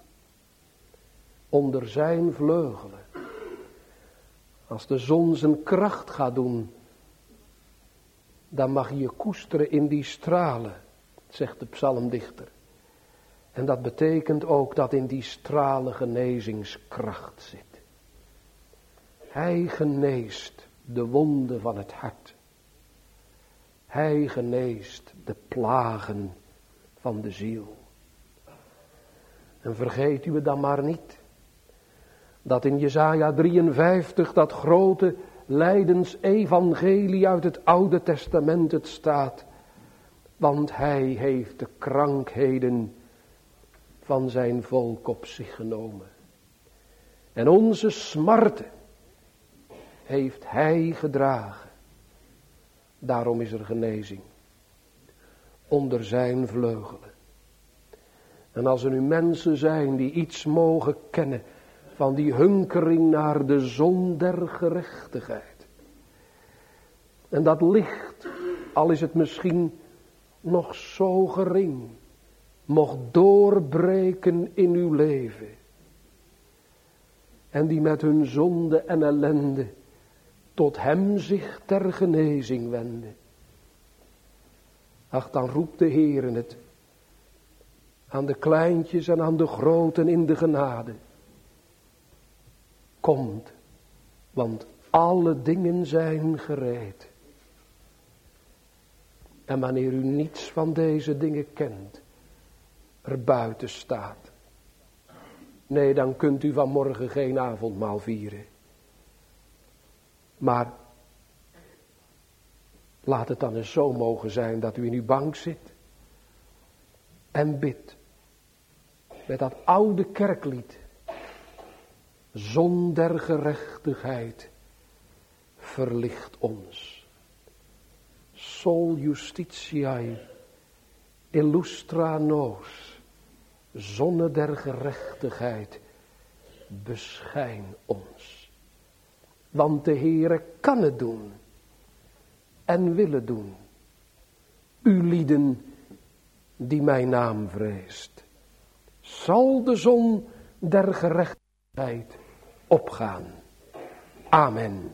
Onder zijn vleugelen. Als de zon zijn kracht gaat doen, dan mag je je koesteren in die stralen, zegt de psalmdichter. En dat betekent ook dat in die stralen genezingskracht zit. Hij geneest de wonden van het hart. Hij geneest de plagen van de ziel. En vergeet u het dan maar niet, dat in Jesaja drieënvijftig, dat grote lijdensevangelie uit het Oude Testament het staat. Want hij heeft de krankheden van zijn volk op zich genomen. En onze smarten heeft hij gedragen. Daarom is er genezing. Onder zijn vleugelen. En als er nu mensen zijn die iets mogen kennen van die hunkering naar de zon der gerechtigheid. En dat licht, al is het misschien nog zo gering, mocht doorbreken in uw leven. En die met hun zonde en ellende tot hem zich ter genezing wenden. Ach, dan roept de Heer het aan de kleintjes en aan de groten in de genade. Komt, want alle dingen zijn gereed. En wanneer u niets van deze dingen kent, er buiten staat. Nee, dan kunt u vanmorgen geen avondmaal vieren. Maar laat het dan eens zo mogen zijn dat u in uw bank zit en bidt. Met dat oude kerklied. Zon der gerechtigheid verlicht ons. Sol justitiae illustra nos. Zonne der gerechtigheid, beschijn ons. Want de Heere kan het doen en wil het doen. U lieden die mijn naam vreest, zal de zon der gerechtigheid opgaan. Amen.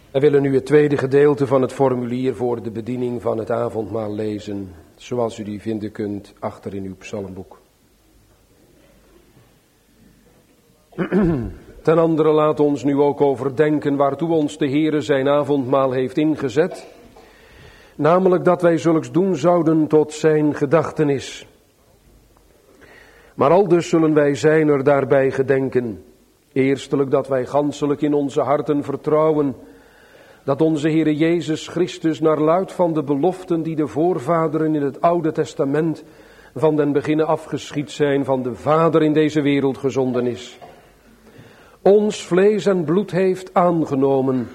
We willen nu het tweede gedeelte van het formulier voor de bediening van het avondmaal lezen, zoals u die vinden kunt achter in uw psalmboek. Ten andere laat ons nu ook overdenken waartoe ons de Heere zijn avondmaal heeft ingezet, namelijk dat wij zulks doen zouden tot zijn gedachtenis. Maar aldus zullen wij zijn er daarbij gedenken, eerstelijk dat wij ganselijk in onze harten vertrouwen, dat onze Heere Jezus Christus naar luid van de beloften die de voorvaderen in het Oude Testament van den beginnen afgeschied zijn, van de Vader in deze wereld gezonden is. Ons vlees en bloed heeft aangenomen,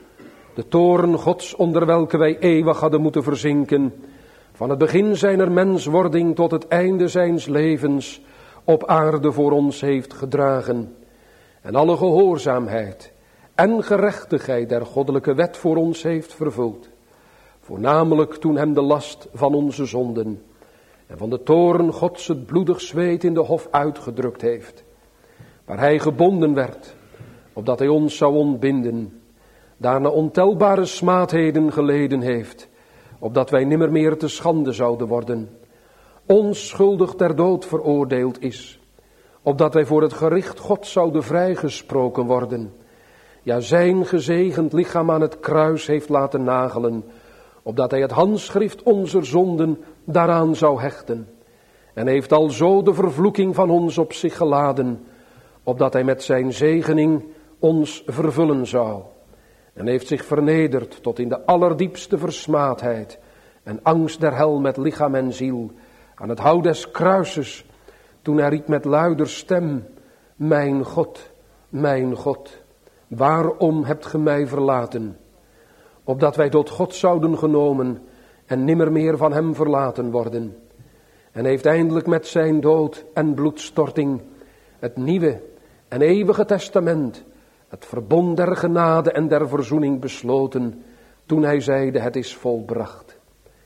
de toorn Gods onder welke wij eeuwig hadden moeten verzinken, van het begin zijner menswording tot het einde zijns levens op aarde voor ons heeft gedragen, en alle gehoorzaamheid en gerechtigheid der goddelijke wet voor ons heeft vervuld, voornamelijk toen hem de last van onze zonden en van de toorn Gods het bloedig zweet in de hof uitgedrukt heeft, waar hij gebonden werd, opdat hij ons zou ontbinden, daarna ontelbare smaadheden geleden heeft, opdat wij nimmer meer te schande zouden worden, onschuldig ter dood veroordeeld is, opdat wij voor het gericht God zouden vrijgesproken worden, ja zijn gezegend lichaam aan het kruis heeft laten nagelen, opdat hij het handschrift onze zonden daaraan zou hechten, en heeft alzo de vervloeking van ons op zich geladen, opdat hij met zijn zegening ons vervullen zou, en heeft zich vernederd tot in de allerdiepste versmaadheid en angst der hel met lichaam en ziel, aan het hout des kruises, toen hij riep met luider stem, mijn God, mijn God, waarom hebt ge mij verlaten? Opdat wij tot God zouden genomen en nimmer meer van hem verlaten worden. En heeft eindelijk met zijn dood en bloedstorting het nieuwe en eeuwige testament, het verbond der genade en der verzoening besloten, toen hij zeide het is volbracht.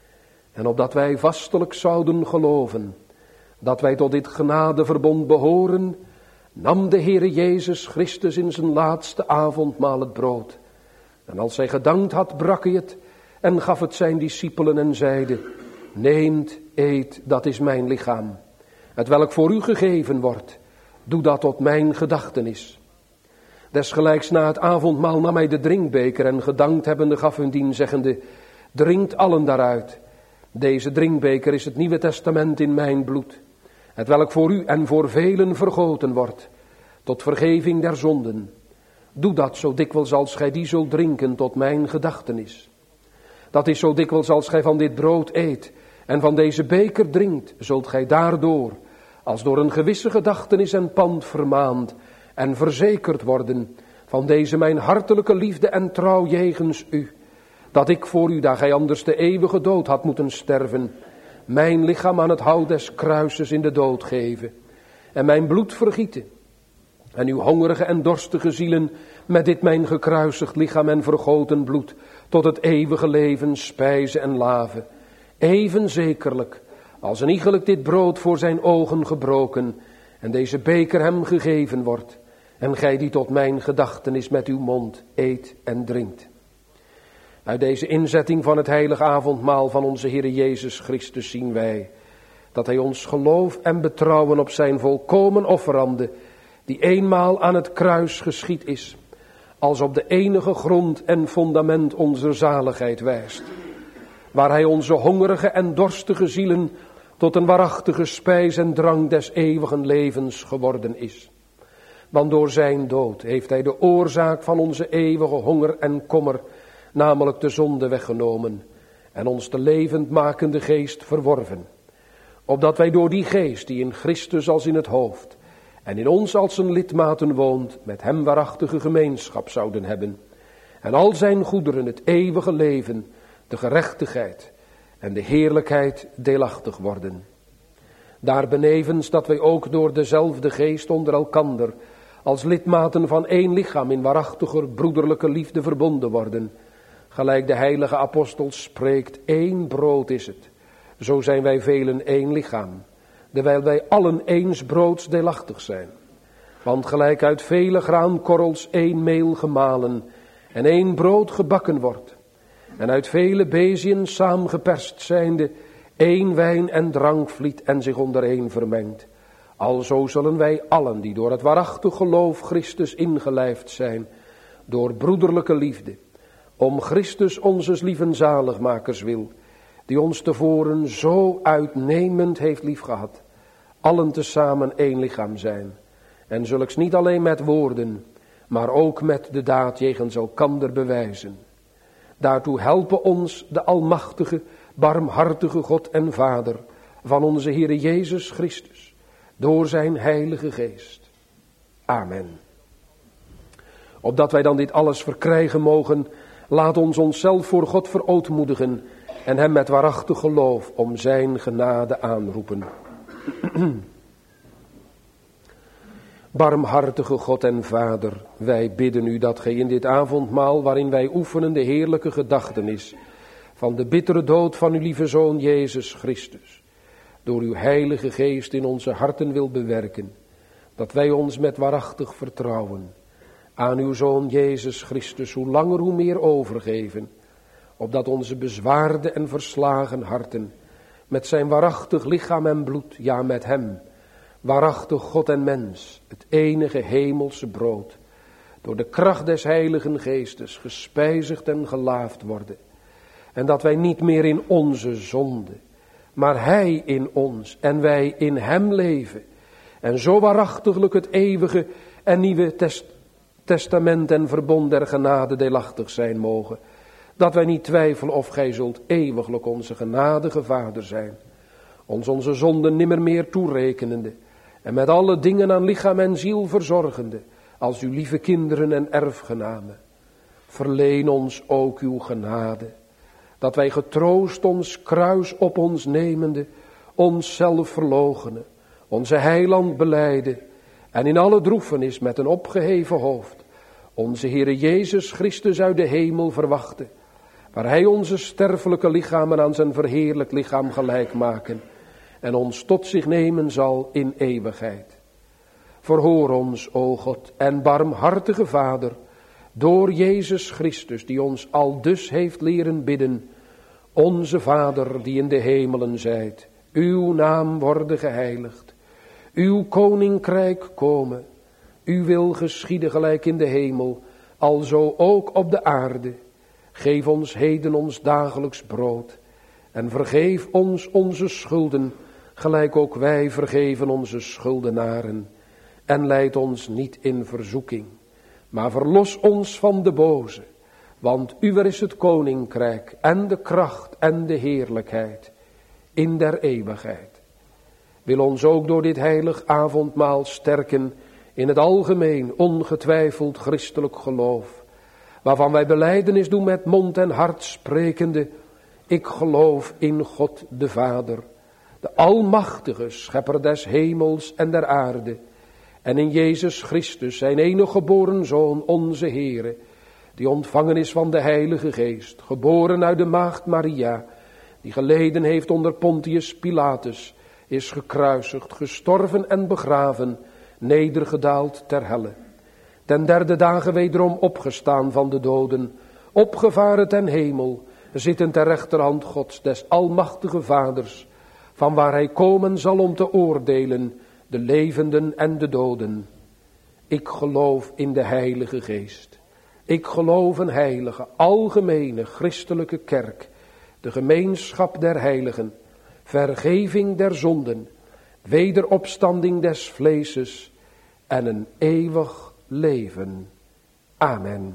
En opdat wij vastelijk zouden geloven, dat wij tot dit genadeverbond behoren, nam de Heere Jezus Christus in zijn laatste avondmaal het brood. En als hij gedankt had, brak hij het en gaf het zijn discipelen en zeide, neemt, eet, dat is mijn lichaam, het welk voor u gegeven wordt, doe dat tot mijn gedachtenis. Desgelijks na het avondmaal nam hij de drinkbeker en gedankt hebbende gaf hun dien, zeggende, drinkt allen daaruit. Deze drinkbeker is het Nieuwe Testament in mijn bloed, het welk voor u en voor velen vergoten wordt, tot vergeving der zonden. Doe dat zo dikwijls als gij die zult drinken tot mijn gedachtenis. Dat is zo dikwijls als gij van dit brood eet en van deze beker drinkt, zult gij daardoor, als door een gewisse gedachtenis en pand vermaand en verzekerd worden van deze mijn hartelijke liefde en trouw jegens u, dat ik voor u, daar gij anders de eeuwige dood had moeten sterven, mijn lichaam aan het hout des kruises in de dood geven en mijn bloed vergieten en uw hongerige en dorstige zielen met dit mijn gekruisigd lichaam en vergoten bloed tot het eeuwige leven spijzen en laven, even zekerlijk als een iegelijk dit brood voor zijn ogen gebroken en deze beker hem gegeven wordt en gij die tot mijn gedachtenis met uw mond eet en drinkt. Uit deze inzetting van het heilige avondmaal van onze Heere Jezus Christus zien wij dat hij ons geloof en betrouwen op zijn volkomen offerande, die eenmaal aan het kruis geschied is, als op de enige grond en fundament onze zaligheid wijst, waar hij onze hongerige en dorstige zielen tot een waarachtige spijs en drank des eeuwigen levens geworden is. Want door zijn dood heeft hij de oorzaak van onze eeuwige honger en kommer, namelijk de zonde, weggenomen en ons de levendmakende geest verworven, opdat wij door die geest die in Christus als in het hoofd en in ons als een lidmaten woont, met hem waarachtige gemeenschap zouden hebben en al zijn goederen het eeuwige leven, de gerechtigheid en de heerlijkheid deelachtig worden. Daarbenevens dat wij ook door dezelfde geest onder elkander als lidmaten van één lichaam in waarachtiger broederlijke liefde verbonden worden, gelijk de heilige apostel spreekt, één brood is het, zo zijn wij velen één lichaam, terwijl wij allen eens broods deelachtig zijn. Want gelijk uit vele graankorrels één meel gemalen en één brood gebakken wordt, en uit vele beziën saamgeperst zijnde, één wijn en drank vliet en zich onder één vermengt. Alzo zullen wij allen die door het waarachtig geloof Christus ingelijfd zijn, door broederlijke liefde, om Christus onzes lieven zaligmakers wil, die ons tevoren zo uitnemend heeft liefgehad, allen tezamen één lichaam zijn, en zulks niet alleen met woorden, maar ook met de daad jegens elkander bewijzen. Daartoe helpen ons de almachtige, barmhartige God en Vader van onze Heere Jezus Christus, door zijn heilige geest. Amen. Opdat wij dan dit alles verkrijgen mogen, laat ons onszelf voor God verootmoedigen en hem met waarachtig geloof om zijn genade aanroepen. Barmhartige God en Vader, wij bidden u dat gij in dit avondmaal, waarin wij oefenen de heerlijke gedachtenis van de bittere dood van uw lieve Zoon Jezus Christus, door uw heilige geest in onze harten wil bewerken, dat wij ons met waarachtig vertrouwen aan uw Zoon Jezus Christus hoe langer hoe meer overgeven, opdat onze bezwaarde en verslagen harten met zijn waarachtig lichaam en bloed, ja met hem, waarachtig God en mens, het enige hemelse brood, door de kracht des heiligen geestes gespijzigd en gelaafd worden. En dat wij niet meer in onze zonde, maar hij in ons en wij in hem leven. En zo waarachtiglijk het eeuwige en nieuwe test, testament en verbond der genade deelachtig zijn mogen. Dat wij niet twijfelen of gij zult eeuwiglijk onze genadige Vader zijn. Ons onze zonden nimmer meer toerekenende. En met alle dingen aan lichaam en ziel verzorgende, als uw lieve kinderen en erfgenamen. Verleen ons ook uw genade, dat wij getroost ons kruis op ons nemende, onszelf verloochenen, onze heiland belijden, en in alle droefenis met een opgeheven hoofd, onze Heere Jezus Christus uit de hemel verwachten, waar hij onze sterfelijke lichamen aan zijn verheerlijk lichaam gelijk maken, en ons tot zich nemen zal in eeuwigheid. Verhoor ons, o God en barmhartige Vader, door Jezus Christus, die ons al dus heeft leren bidden, onze Vader die in de hemelen zijt, uw naam worden geheiligd, uw koninkrijk komen, uw wil geschieden gelijk in de hemel, alzo ook op de aarde. Geef ons heden ons dagelijks brood en vergeef ons onze schulden, gelijk ook wij vergeven onze schuldenaren. En leid ons niet in verzoeking, maar verlos ons van de boze. Want uwer is het koninkrijk en de kracht en de heerlijkheid in der eeuwigheid. Wil ons ook door dit heilig avondmaal sterken in het algemeen ongetwijfeld christelijk geloof, waarvan wij belijdenis doen met mond en hart sprekende, ik geloof in God de Vader, de almachtige schepper des hemels en der aarde, en in Jezus Christus, zijn enige geboren Zoon, onze Heere, die ontvangen is van de Heilige Geest, geboren uit de maagd Maria, die geleden heeft onder Pontius Pilatus, is gekruisigd, gestorven en begraven, nedergedaald ter helle. Ten derde dagen wederom opgestaan van de doden, opgevaren ten hemel, zitten ter rechterhand Gods, des almachtige Vaders, van waar hij komen zal om te oordelen, de levenden en de doden. Ik geloof in de Heilige Geest. Ik geloof een heilige, algemene, christelijke kerk, de gemeenschap der heiligen, vergeving der zonden, wederopstanding des vleeses en een eeuwig leven. Amen.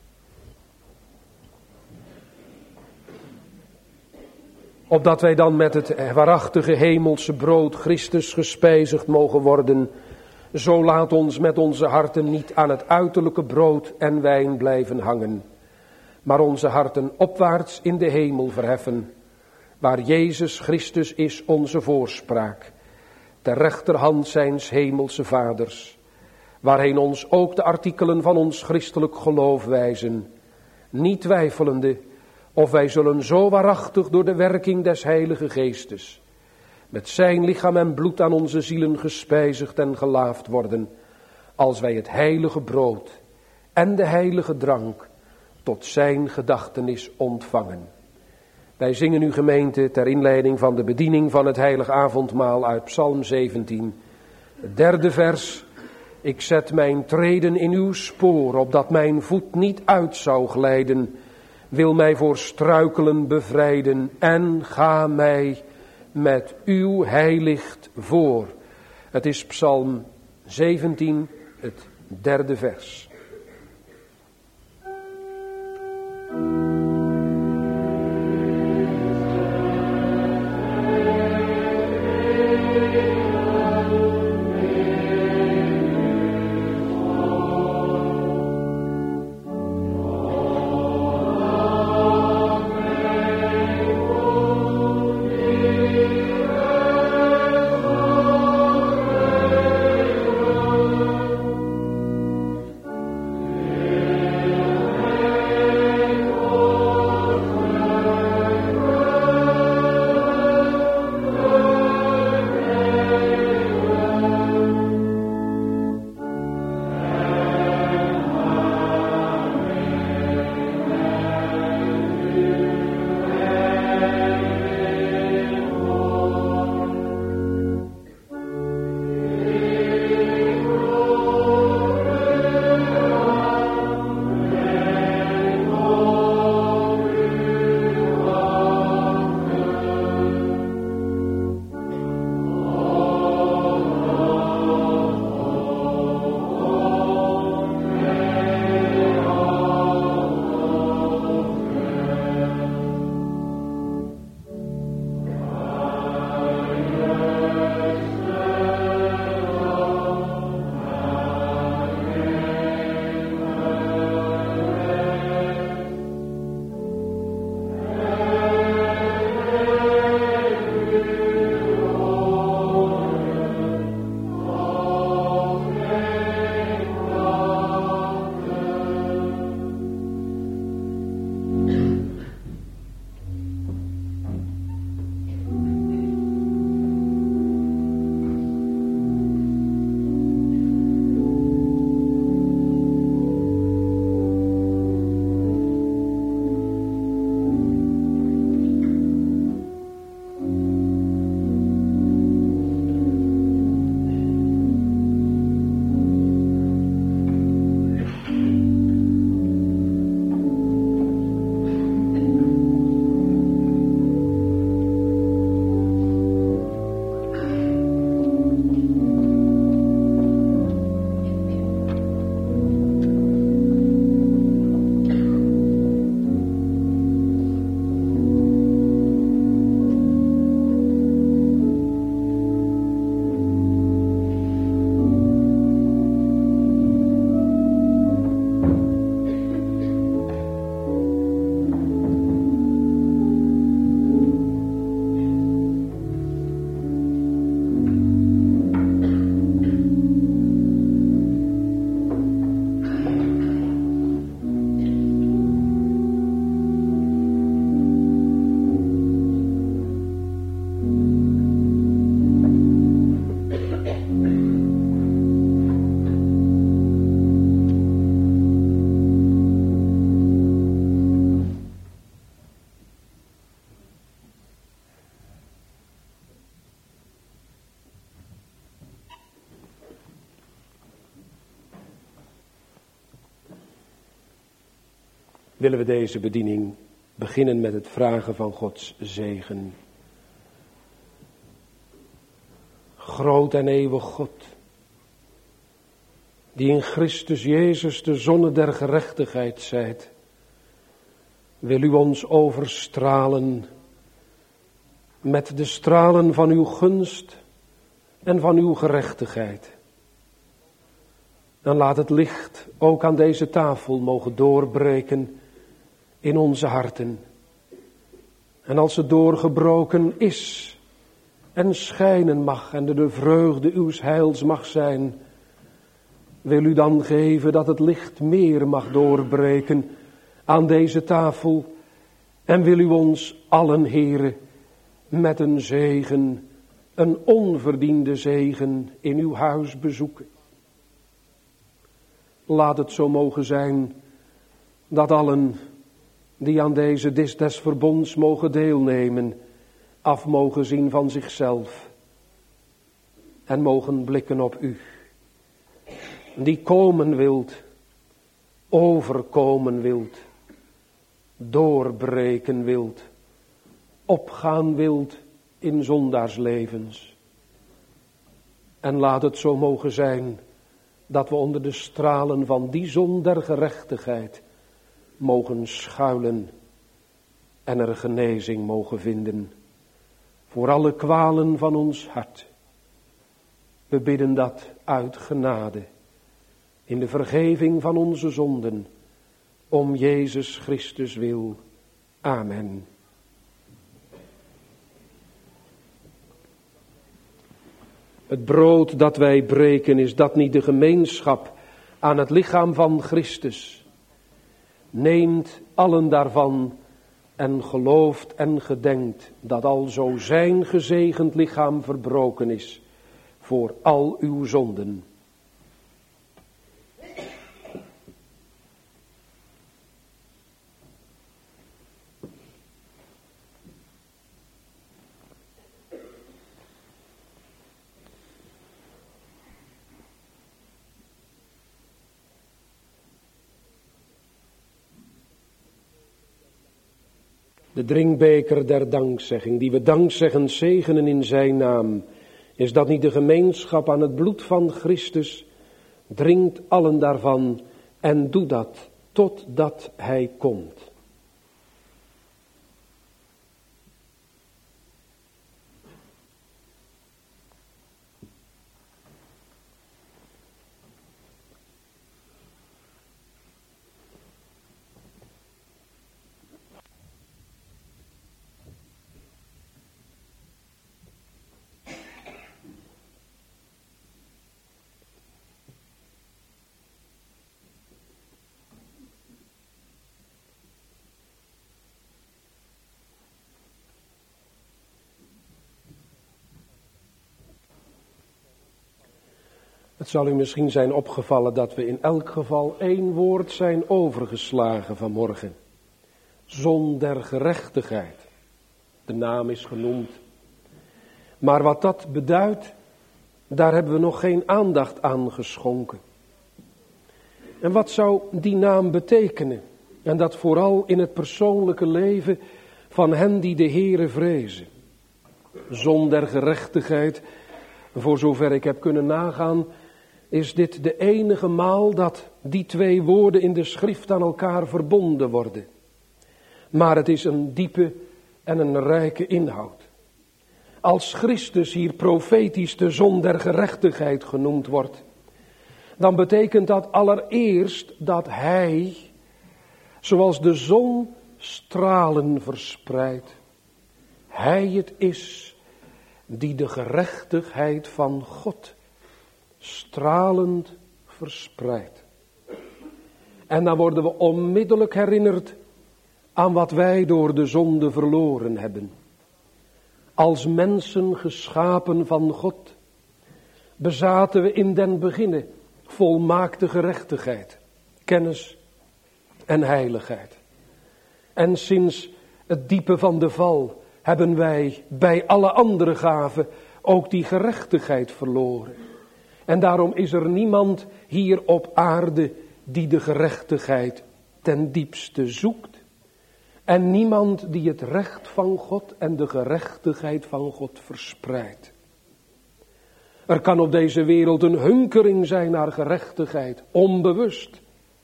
Opdat wij dan met het waarachtige hemelse brood Christus gespijzigd mogen worden, zo laat ons met onze harten niet aan het uiterlijke brood en wijn blijven hangen, maar onze harten opwaarts in de hemel verheffen, waar Jezus Christus is onze voorspraak, ter rechterhand zijns hemelse Vaders, waarheen ons ook de artikelen van ons christelijk geloof wijzen, niet twijfelende of wij zullen zo waarachtig door de werking des Heilige Geestes, met zijn lichaam en bloed aan onze zielen gespijzigd en gelaafd worden, als wij het heilige brood en de heilige drank tot zijn gedachtenis ontvangen. Wij zingen nu, gemeente, ter inleiding van de bediening van het heilig avondmaal uit Psalm zeventien. Het derde vers. Ik zet mijn treden in uw spoor, opdat mijn voet niet uit zou glijden. Wil mij voor struikelen bevrijden en ga mij met uw heilicht voor. Het is Psalm zeventien, het derde vers. willen we deze bediening beginnen met het vragen van Gods zegen. Groot en eeuwig God, die in Christus Jezus de zonne der gerechtigheid zijt, wil u ons overstralen met de stralen van uw gunst en van uw gerechtigheid. Dan laat het licht ook aan deze tafel mogen doorbreken in onze harten. En als het doorgebroken is en schijnen mag en er de vreugde uws heils mag zijn, wil u dan geven dat het licht meer mag doorbreken aan deze tafel. En wil u ons allen, Heere, met een zegen, een onverdiende zegen in uw huis bezoeken. Laat het zo mogen zijn dat allen die aan deze dis des verbonds mogen deelnemen, af mogen zien van zichzelf en mogen blikken op u, die komen wilt, overkomen wilt, doorbreken wilt, opgaan wilt in zondaarslevens. En laat het zo mogen zijn dat we onder de stralen van die zon der gerechtigheid mogen schuilen en er genezing mogen vinden voor alle kwalen van ons hart. We bidden dat uit genade, in de vergeving van onze zonden, om Jezus Christus wil. Amen. Het brood dat wij breken, is dat niet de gemeenschap aan het lichaam van Christus? Neemt allen daarvan en gelooft en gedenkt dat al zo zijn gezegend lichaam verbroken is voor al uw zonden. De drinkbeker der dankzegging, die we dankzeggend zegenen in zijn naam, is dat niet de gemeenschap aan het bloed van Christus? Drinkt allen daarvan en doe dat totdat hij komt. Het zal u misschien zijn opgevallen dat we in elk geval één woord zijn overgeslagen vanmorgen. Zon der gerechtigheid. De naam is genoemd. Maar wat dat beduidt, daar hebben we nog geen aandacht aan geschonken. En wat zou die naam betekenen? En dat vooral in het persoonlijke leven van hen die de Heere vrezen. Zon der gerechtigheid, voor zover ik heb kunnen nagaan, is dit de enige maal dat die twee woorden in de schrift aan elkaar verbonden worden. Maar het is een diepe en een rijke inhoud. Als Christus hier profetisch de zon der gerechtigheid genoemd wordt, dan betekent dat allereerst dat hij, zoals de zon stralen verspreidt, hij het is die de gerechtigheid van God stralend verspreidt. En dan worden we onmiddellijk herinnerd aan wat wij door de zonde verloren hebben. Als mensen geschapen van God, bezaten we in den beginne volmaakte gerechtigheid, kennis en heiligheid. En sinds het diepe van de val hebben wij bij alle andere gaven ook die gerechtigheid verloren. En daarom is er niemand hier op aarde die de gerechtigheid ten diepste zoekt. En niemand die het recht van God en de gerechtigheid van God verspreidt. Er kan op deze wereld een hunkering zijn naar gerechtigheid, onbewust.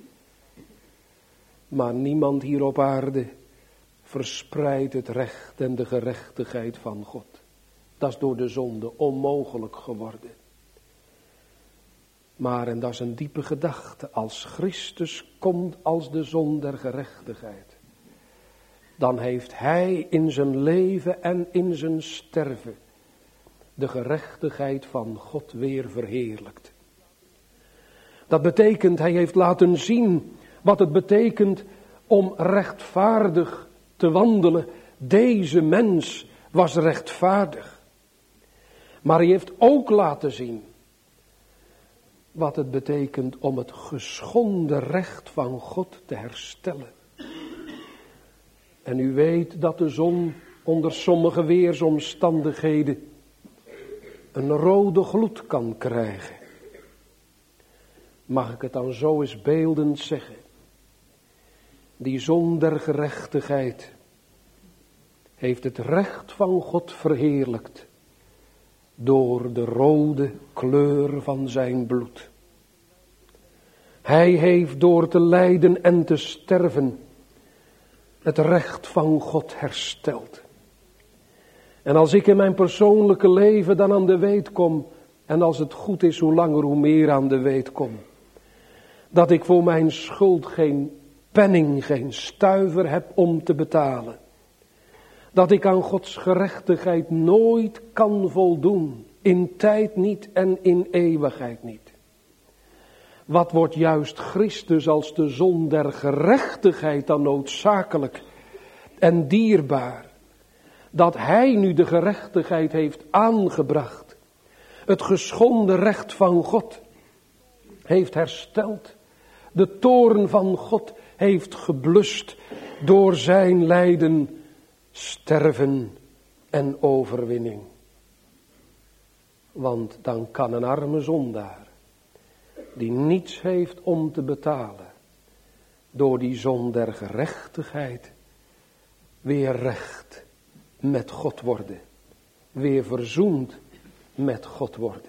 Maar niemand hier op aarde verspreidt het recht en de gerechtigheid van God. Dat is door de zonde onmogelijk geworden. Maar, en dat is een diepe gedachte, als Christus komt als de zon der gerechtigheid, dan heeft hij in zijn leven en in zijn sterven de gerechtigheid van God weer verheerlijkt. Dat betekent, hij heeft laten zien wat het betekent om rechtvaardig te wandelen. Deze mens was rechtvaardig. Maar hij heeft ook laten zien wat het betekent om het geschonden recht van God te herstellen. En u weet dat de zon onder sommige weersomstandigheden een rode gloed kan krijgen. Mag ik het dan zo eens beeldend zeggen? Die zon der gerechtigheid heeft het recht van God verheerlijkt door de rode kleur van zijn bloed. Hij heeft door te lijden en te sterven het recht van God hersteld. En als ik in mijn persoonlijke leven dan aan de weet kom, en als het goed is hoe langer hoe meer aan de weet kom, dat ik voor mijn schuld geen penning, geen stuiver heb om te betalen. Dat ik aan Gods gerechtigheid nooit kan voldoen, in tijd niet en in eeuwigheid niet. Wat wordt juist Christus als de zon der gerechtigheid dan noodzakelijk en dierbaar? Dat hij nu de gerechtigheid heeft aangebracht. Het geschonden recht van God heeft hersteld. De toorn van God heeft geblust door zijn lijden, sterven en overwinning. Want dan kan een arme zondaar, die niets heeft om te betalen, door die zon der gerechtigheid weer recht met God worden. Weer verzoend met God worden.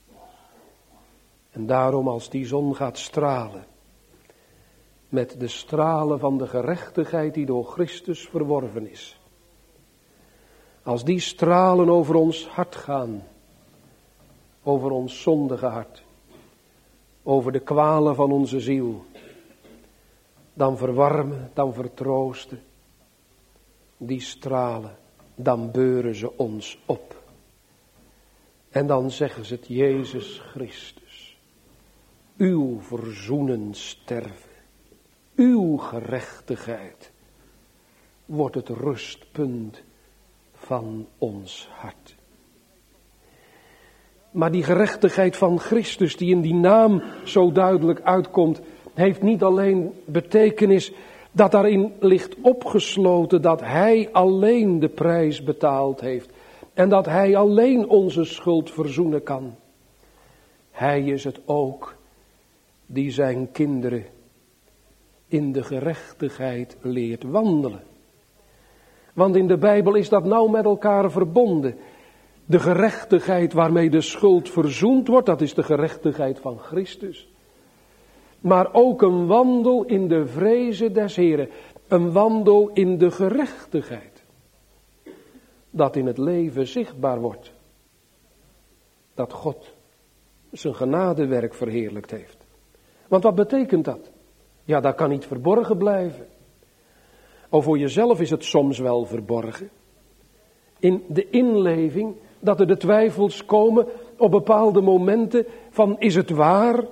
En daarom als die zon gaat stralen, met de stralen van de gerechtigheid die door Christus verworven is. Als die stralen over ons hart gaan, over ons zondige hart, over de kwalen van onze ziel, dan verwarmen, dan vertroosten die stralen, dan beuren ze ons op. En dan zeggen ze het, Jezus Christus, uw verzoenen sterven, uw gerechtigheid wordt het rustpunt van ons hart. Maar die gerechtigheid van Christus die in die naam zo duidelijk uitkomt, heeft niet alleen betekenis dat daarin ligt opgesloten dat hij alleen de prijs betaald heeft en dat hij alleen onze schuld verzoenen kan. Hij is het ook die zijn kinderen in de gerechtigheid leert wandelen. Want in de Bijbel is dat nauw met elkaar verbonden. De gerechtigheid waarmee de schuld verzoend wordt, dat is de gerechtigheid van Christus. Maar ook een wandel in de vreze des Heren. Een wandel in de gerechtigheid. Dat in het leven zichtbaar wordt. Dat God zijn genadewerk verheerlijkt heeft. Want wat betekent dat? Ja, dat kan niet verborgen blijven. Of voor jezelf is het soms wel verborgen. In de inleving dat er de twijfels komen op bepaalde momenten van is het waar?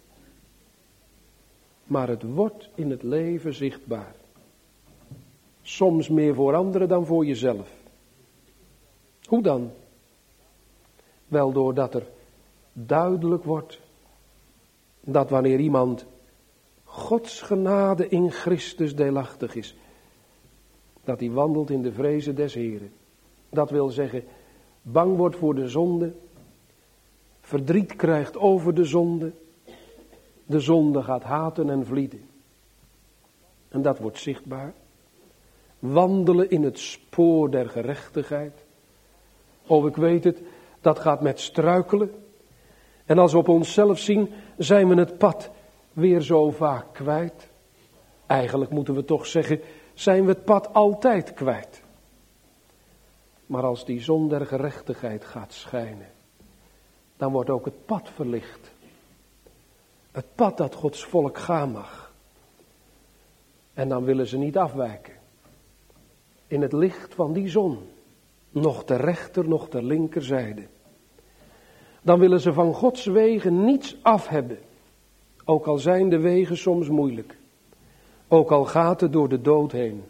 Maar het wordt in het leven zichtbaar. Soms meer voor anderen dan voor jezelf. Hoe dan? Wel doordat er duidelijk wordt dat wanneer iemand Gods genade in Christus deelachtig is, dat hij wandelt in de vreze des Heren. Dat wil zeggen, bang wordt voor de zonde, verdriet krijgt over de zonde, de zonde gaat haten en vlieden. En dat wordt zichtbaar. Wandelen in het spoor der gerechtigheid. Oh, ik weet het, dat gaat met struikelen. En als we op onszelf zien, zijn we het pad weer zo vaak kwijt. Eigenlijk moeten we toch zeggen, zijn we het pad altijd kwijt. Maar als die zon der gerechtigheid gaat schijnen, dan wordt ook het pad verlicht. Het pad dat Gods volk gaan mag. En dan willen ze niet afwijken. In het licht van die zon, nog ter rechter, nog ter linkerzijde. Dan willen ze van Gods wegen niets af hebben. Ook al zijn de wegen soms moeilijk. Ook al gaat het door de dood heen.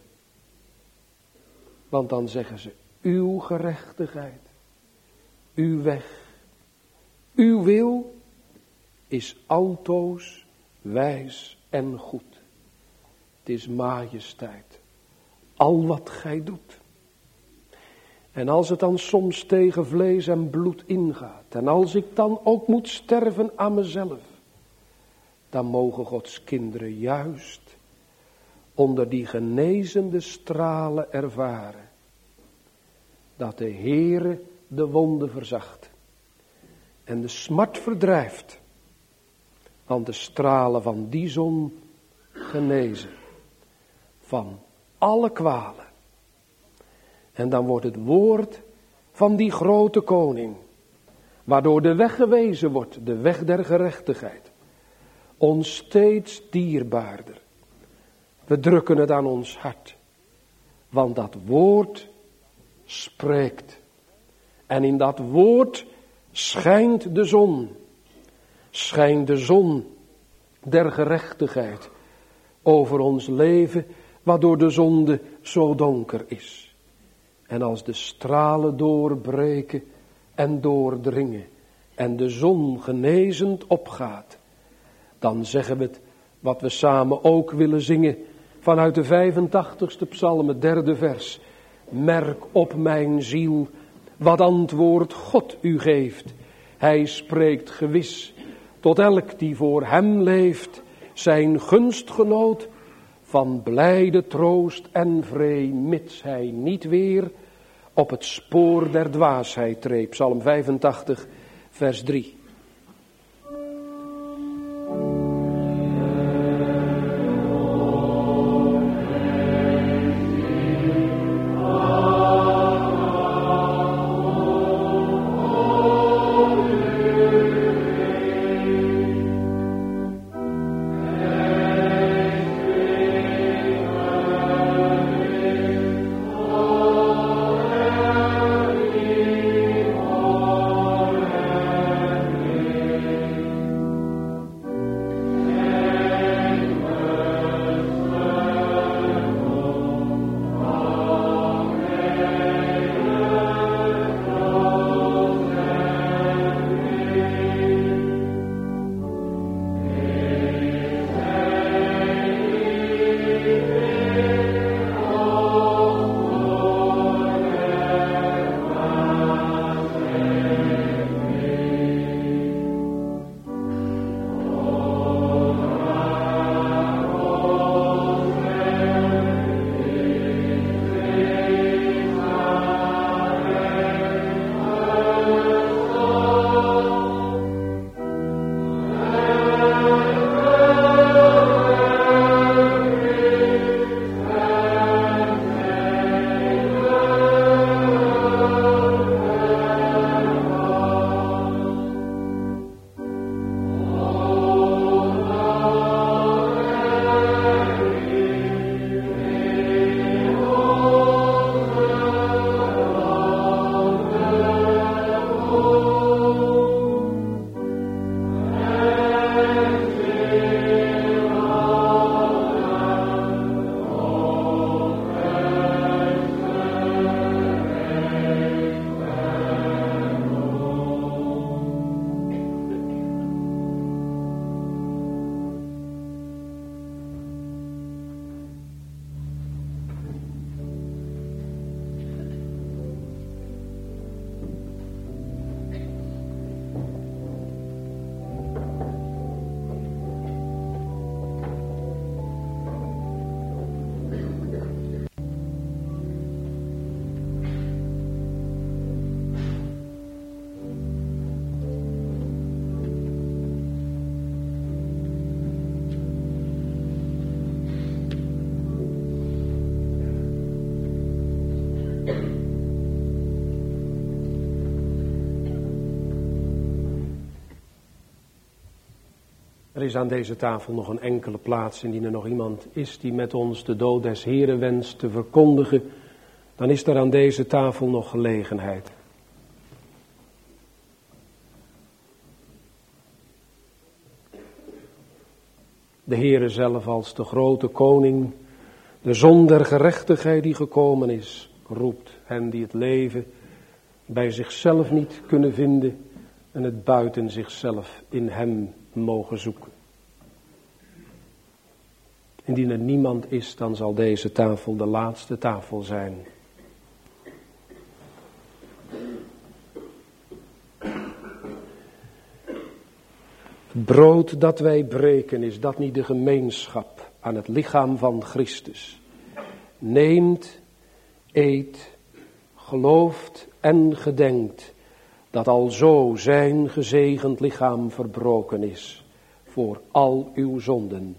Want dan zeggen ze, uw gerechtigheid, uw weg, uw wil is altoos wijs en goed. Het is majesteit, al wat gij doet. En als het dan soms tegen vlees en bloed ingaat, en als ik dan ook moet sterven aan mezelf, dan mogen Gods kinderen juist onder die genezende stralen ervaren dat de Heere de wonden verzacht en de smart verdrijft, want de stralen van die zon genezen van alle kwalen. En dan wordt het woord van die grote koning, waardoor de weg gewezen wordt, de weg der gerechtigheid, ons steeds dierbaarder. We drukken het aan ons hart, want dat woord spreekt. En in dat woord schijnt de zon, schijnt de zon der gerechtigheid over ons leven, waardoor de zonde zo donker is. En als de stralen doorbreken en doordringen en de zon genezend opgaat, dan zeggen we het wat we samen ook willen zingen vanuit de vijfentachtigste psalm, het derde vers. Merk op mijn ziel wat antwoord God u geeft. Hij spreekt gewis tot elk die voor hem leeft, zijn gunstgenoot van blijde troost en vree, mits hij niet weer op het spoor der dwaasheid treedt. Psalm vijfentachtig, vers drie. Er is aan deze tafel nog een enkele plaats, indien er nog iemand is die met ons de dood des Heren wenst te verkondigen, dan is er aan deze tafel nog gelegenheid. De Heere zelf als de grote koning, de zon der gerechtigheid die gekomen is, roept hen die het leven bij zichzelf niet kunnen vinden en het buiten zichzelf in hem mogen zoeken. Indien er niemand is, dan zal deze tafel de laatste tafel zijn. Het brood dat wij breken, is dat niet de gemeenschap aan het lichaam van Christus? Neemt, eet, gelooft en gedenkt dat alzo zijn gezegend lichaam verbroken is voor al uw zonden.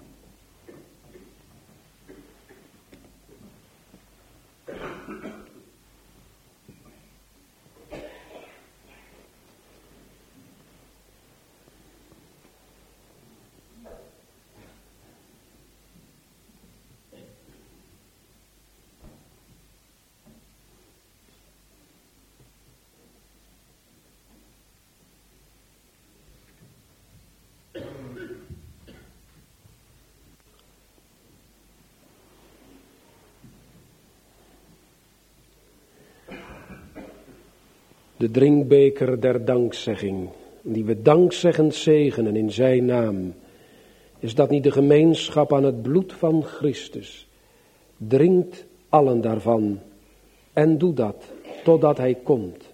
De drinkbeker der dankzegging, die we dankzeggend zegenen in zijn naam, is dat niet de gemeenschap aan het bloed van Christus? Drinkt allen daarvan en doe dat totdat hij komt.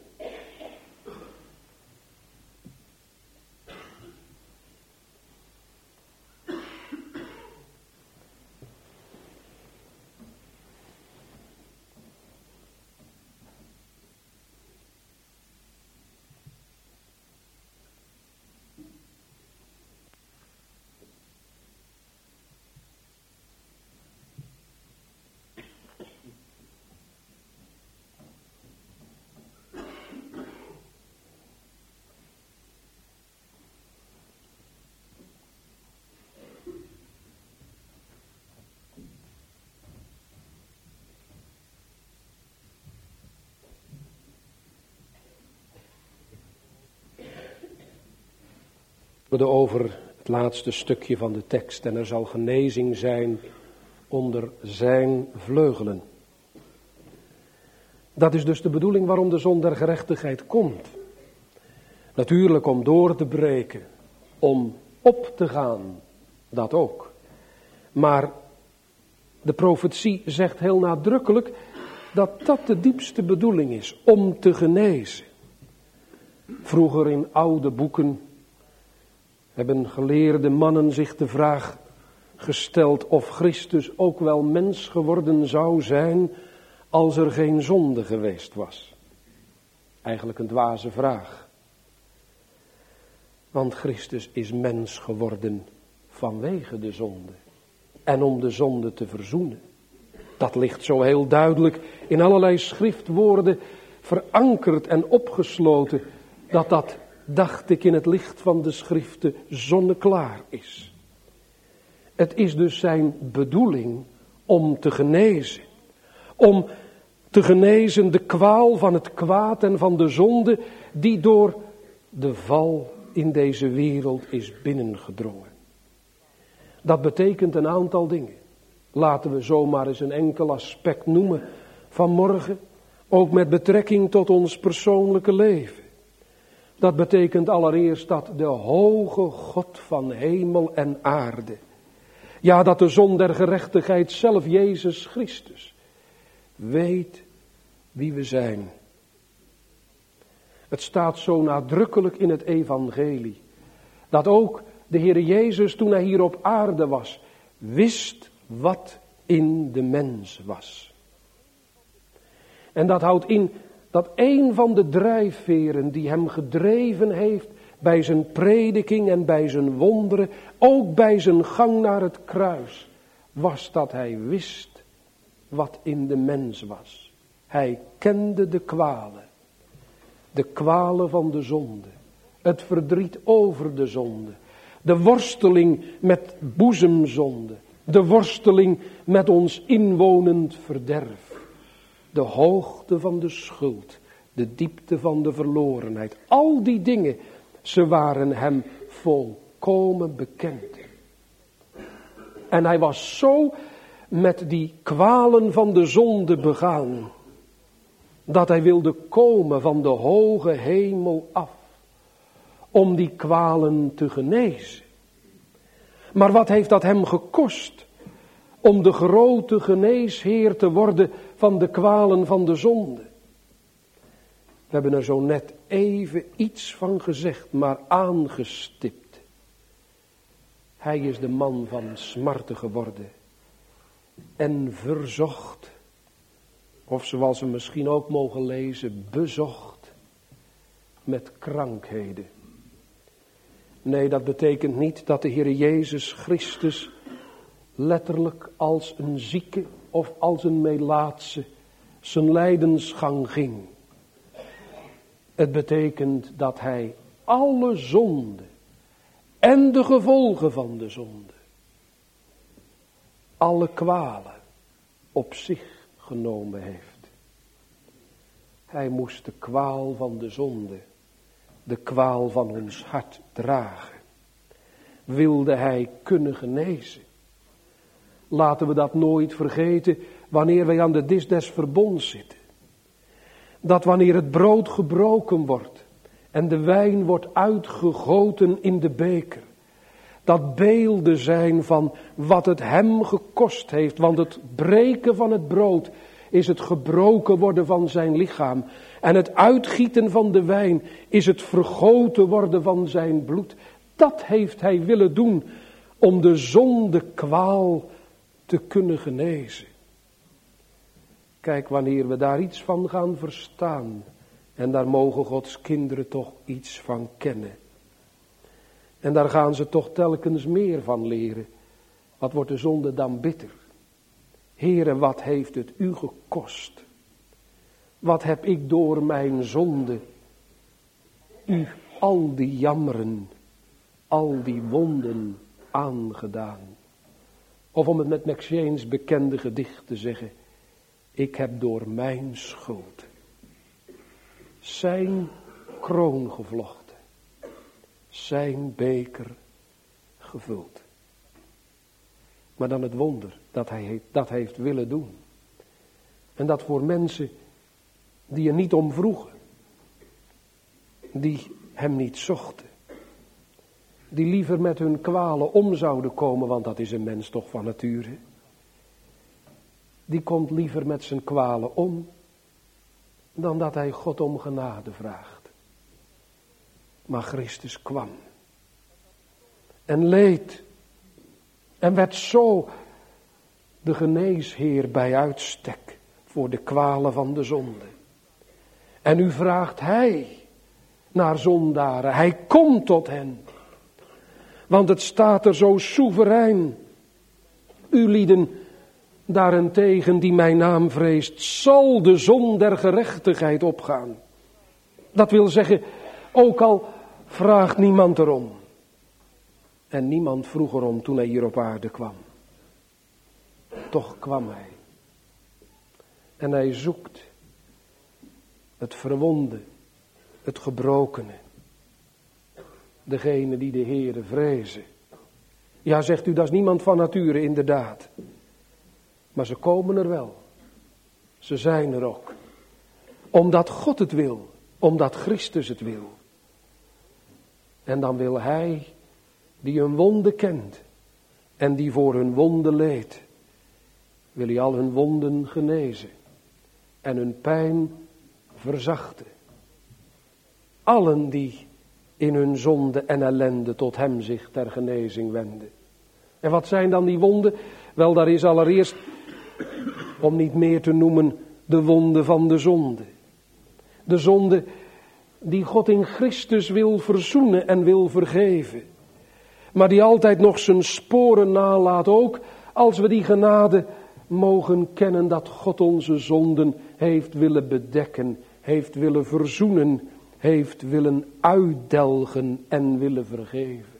Over het laatste stukje van de tekst en er zal genezing zijn onder zijn vleugelen. Dat is dus de bedoeling waarom de zon der gerechtigheid komt. Natuurlijk om door te breken, om op te gaan, dat ook. Maar de profetie zegt heel nadrukkelijk dat dat de diepste bedoeling is, om te genezen. Vroeger in oude boeken hebben geleerde mannen zich de vraag gesteld of Christus ook wel mens geworden zou zijn als er geen zonde geweest was. Eigenlijk een dwaze vraag. Want Christus is mens geworden vanwege de zonde en om de zonde te verzoenen. Dat ligt zo heel duidelijk in allerlei schriftwoorden verankerd en opgesloten, dat dat, dacht ik, in het licht van de schriften zonneklaar is. Het is dus zijn bedoeling om te genezen. Om te genezen de kwaal van het kwaad en van de zonde die door de val in deze wereld is binnengedrongen. Dat betekent een aantal dingen. Laten we zomaar eens een enkel aspect noemen vanmorgen, ook met betrekking tot ons persoonlijke leven. Dat betekent allereerst dat de hoge God van hemel en aarde, ja, dat de zon der gerechtigheid zelf, Jezus Christus, weet wie we zijn. Het staat zo nadrukkelijk in het evangelie, dat ook de Heer Jezus, toen hij hier op aarde was, wist wat in de mens was. En dat houdt in dat een van de drijfveren die hem gedreven heeft bij zijn prediking en bij zijn wonderen, ook bij zijn gang naar het kruis, was dat hij wist wat in de mens was. Hij kende de kwalen, de kwalen van de zonde, het verdriet over de zonde, de worsteling met boezemzonde, de worsteling met ons inwonend verderf. De hoogte van de schuld, de diepte van de verlorenheid. Al die dingen, ze waren hem volkomen bekend. En hij was zo met die kwalen van de zonde begaan, dat hij wilde komen van de hoge hemel af, om die kwalen te genezen. Maar wat heeft dat hem gekost om de grote geneesheer te worden van de kwalen van de zonde? We hebben er zo net even iets van gezegd, maar aangestipt. Hij is de man van smarten geworden en verzocht, of zoals we misschien ook mogen lezen, bezocht met krankheden. Nee, dat betekent niet dat de Heer Jezus Christus letterlijk als een zieke of als een melaatse zijn lijdensgang ging. Het betekent dat hij alle zonde en de gevolgen van de zonde, alle kwalen op zich genomen heeft. Hij moest de kwaal van de zonde, de kwaal van ons hart dragen. Wilde hij kunnen genezen. Laten we dat nooit vergeten wanneer wij aan de dis des verbonds zitten. Dat wanneer het brood gebroken wordt en de wijn wordt uitgegoten in de beker, dat beelden zijn van wat het hem gekost heeft. Want het breken van het brood is het gebroken worden van zijn lichaam. En het uitgieten van de wijn is het vergoten worden van zijn bloed. Dat heeft hij willen doen om de zondekwaal te kunnen genezen. Kijk, wanneer we daar iets van gaan verstaan, en daar mogen Gods kinderen toch iets van kennen. En daar gaan ze toch telkens meer van leren. Wat wordt de zonde dan bitter? Heere, wat heeft het u gekost? Wat heb ik door mijn zonde u al die jammeren, al die wonden aangedaan? Of om het met McShane's bekende gedicht te zeggen, ik heb door mijn schuld zijn kroon gevlochten, zijn beker gevuld. Maar dan het wonder dat hij heeft, dat heeft willen doen. En dat voor mensen die er niet om vroegen, die hem niet zochten, die liever met hun kwalen om zouden komen, want dat is een mens toch van nature. Die komt liever met zijn kwalen om, dan dat hij God om genade vraagt. Maar Christus kwam en leed en werd zo de geneesheer bij uitstek voor de kwalen van de zonde. En nu vraagt hij naar zondaren, hij komt tot hen. Want het staat er zo soeverein. U lieden daarentegen die mijn naam vreest, zal de zon der gerechtigheid opgaan. Dat wil zeggen, ook al vraagt niemand erom. En niemand vroeg erom toen hij hier op aarde kwam. Toch kwam hij. En hij zoekt het verwonde, het gebrokene. Degene die de Heere vrezen. Ja, zegt u, dat is niemand van nature, inderdaad. Maar ze komen er wel. Ze zijn er ook. Omdat God het wil. Omdat Christus het wil. En dan wil hij, die hun wonden kent. En die voor hun wonden leed. Wil hij al hun wonden genezen. En hun pijn verzachten. Allen die in hun zonde en ellende tot hem zich ter genezing wenden. En wat zijn dan die wonden? Wel, daar is allereerst, om niet meer te noemen, de wonde van de zonde. De zonde die God in Christus wil verzoenen en wil vergeven. Maar die altijd nog zijn sporen nalaat, ook als we die genade mogen kennen dat God onze zonden heeft willen bedekken, heeft willen verzoenen, heeft willen uitdelgen en willen vergeven.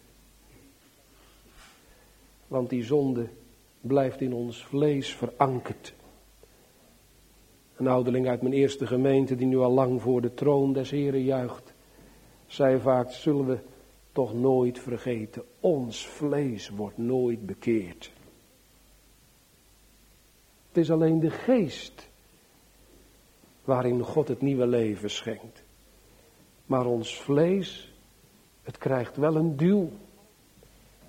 Want die zonde blijft in ons vlees verankerd. Een ouderling uit mijn eerste gemeente, die nu al lang voor de troon des Heren juicht, zei vaak, zullen we toch nooit vergeten, ons vlees wordt nooit bekeerd. Het is alleen de geest waarin God het nieuwe leven schenkt. Maar ons vlees, het krijgt wel een duw.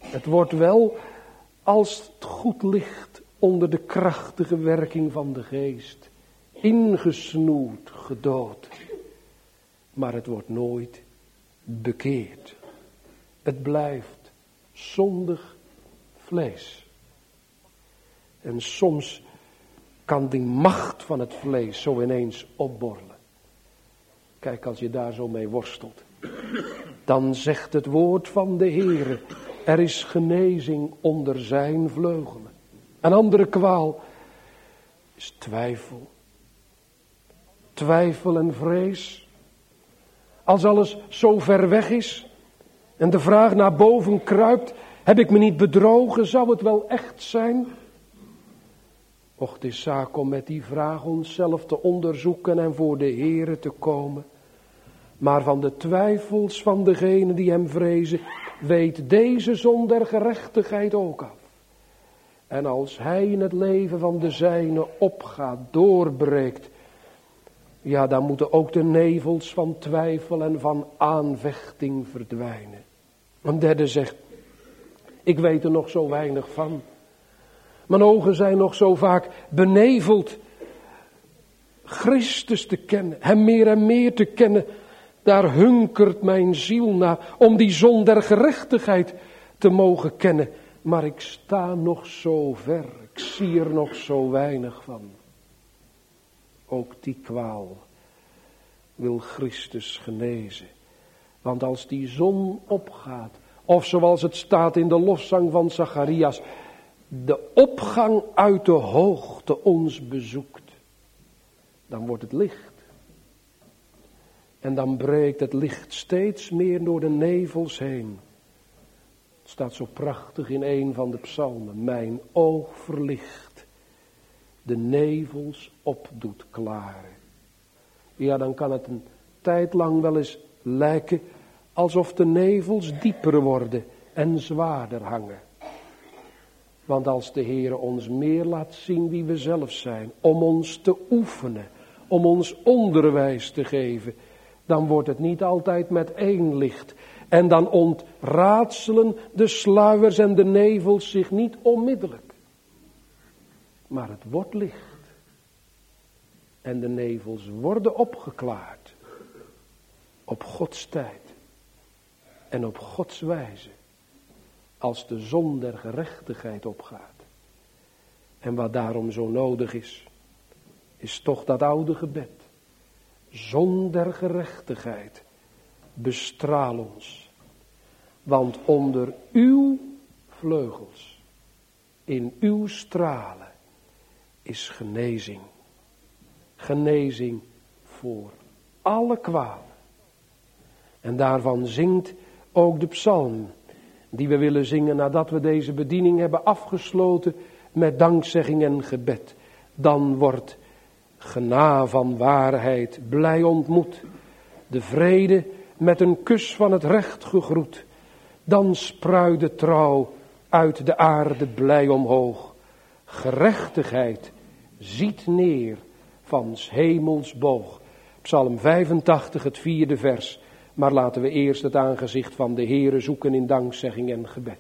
Het wordt wel, als het goed ligt, onder de krachtige werking van de geest, ingesnoerd, gedood. Maar het wordt nooit bekeerd. Het blijft zondig vlees. En soms kan die macht van het vlees zo ineens opborrelen. Kijk, als je daar zo mee worstelt, dan zegt het woord van de Heere, er is genezing onder zijn vleugelen. Een andere kwaal is twijfel. Twijfel en vrees. Als alles zo ver weg is en de vraag naar boven kruipt, heb ik me niet bedrogen, zou het wel echt zijn? Och, het is zaak om met die vraag onszelf te onderzoeken en voor de Heere te komen. Maar van de twijfels van degenen die hem vrezen, weet deze zon der gerechtigheid ook af. En als hij in het leven van de zijne opgaat, doorbreekt, ja, dan moeten ook de nevels van twijfel en van aanvechting verdwijnen. Een derde zegt, ik weet er nog zo weinig van. Mijn ogen zijn nog zo vaak beneveld. Christus te kennen, hem meer en meer te kennen, daar hunkert mijn ziel naar, om die zon der gerechtigheid te mogen kennen. Maar ik sta nog zo ver, ik zie er nog zo weinig van. Ook die kwaal wil Christus genezen. Want als die zon opgaat, of zoals het staat in de lofzang van Zacharias, de opgang uit de hoogte ons bezoekt, dan wordt het licht. En dan breekt het licht steeds meer door de nevels heen. Het staat zo prachtig in een van de psalmen. Mijn oog verlicht, de nevels op doet klaren. Ja, dan kan het een tijd lang wel eens lijken alsof de nevels dieper worden en zwaarder hangen. Want als de Heere ons meer laat zien wie we zelf zijn, om ons te oefenen, om ons onderwijs te geven, dan wordt het niet altijd met één licht. En dan ontraadselen de sluiers en de nevels zich niet onmiddellijk. Maar het wordt licht. En de nevels worden opgeklaard. Op Gods tijd. En op Gods wijze. Als de zon der gerechtigheid opgaat. En wat daarom zo nodig is, is toch dat oude gebed. Zon der gerechtigheid, bestraal ons. Want onder uw vleugels, in uw stralen, is genezing. Genezing voor alle kwalen. En daarvan zingt ook de psalm, die we willen zingen nadat we deze bediening hebben afgesloten met dankzegging en gebed. Dan wordt gena van waarheid blij ontmoet, de vrede met een kus van het recht gegroet. Dan spruit de trouw uit de aarde blij omhoog. Gerechtigheid ziet neer van 's hemels boog. Psalm vijfentachtig, het vierde vers. Maar laten we eerst het aangezicht van de Heere zoeken in dankzegging en gebed.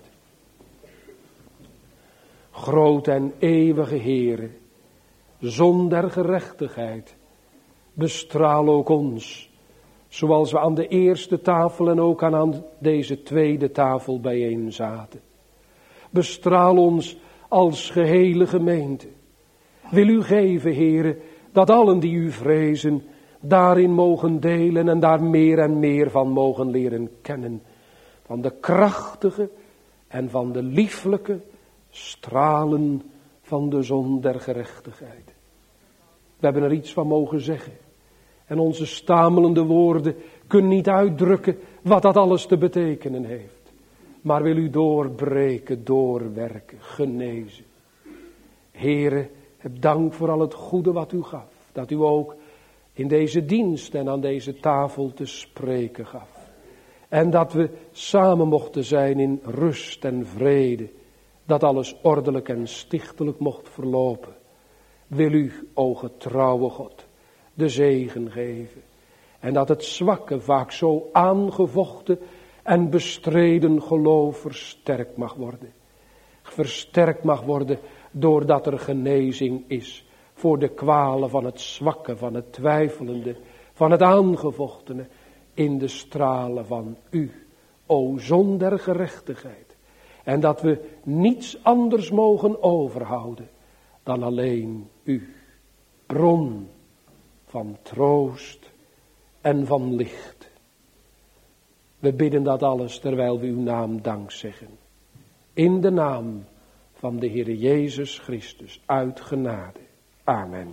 Groot en eeuwige Heere, zon der gerechtigheid, bestraal ook ons, zoals we aan de eerste tafel en ook aan deze tweede tafel bijeen zaten. Bestraal ons als gehele gemeente. Wil u geven, Heere, dat allen die u vrezen, daarin mogen delen en daar meer en meer van mogen leren kennen. Van de krachtige en van de lieflijke stralen van de zon der gerechtigheid. We hebben er iets van mogen zeggen. En onze stamelende woorden kunnen niet uitdrukken wat dat alles te betekenen heeft. Maar wil u doorbreken, doorwerken, genezen. Heere, heb dank voor al het goede wat u gaf. Dat u ook in deze dienst en aan deze tafel te spreken gaf. En dat we samen mochten zijn in rust en vrede. Dat alles ordelijk en stichtelijk mocht verlopen. Wil u, o getrouwe God, de zegen geven. En dat het zwakke, vaak zo aangevochten en bestreden geloof versterkt mag worden. Versterkt mag worden doordat er genezing is voor de kwalen van het zwakke, van het twijfelende, van het aangevochtene in de stralen van u, o zon der gerechtigheid. En dat we niets anders mogen overhouden dan alleen u, bron van troost en van licht. We bidden dat alles terwijl we uw naam dank zeggen. In de naam van de Heer Jezus Christus, uit genade. Amen.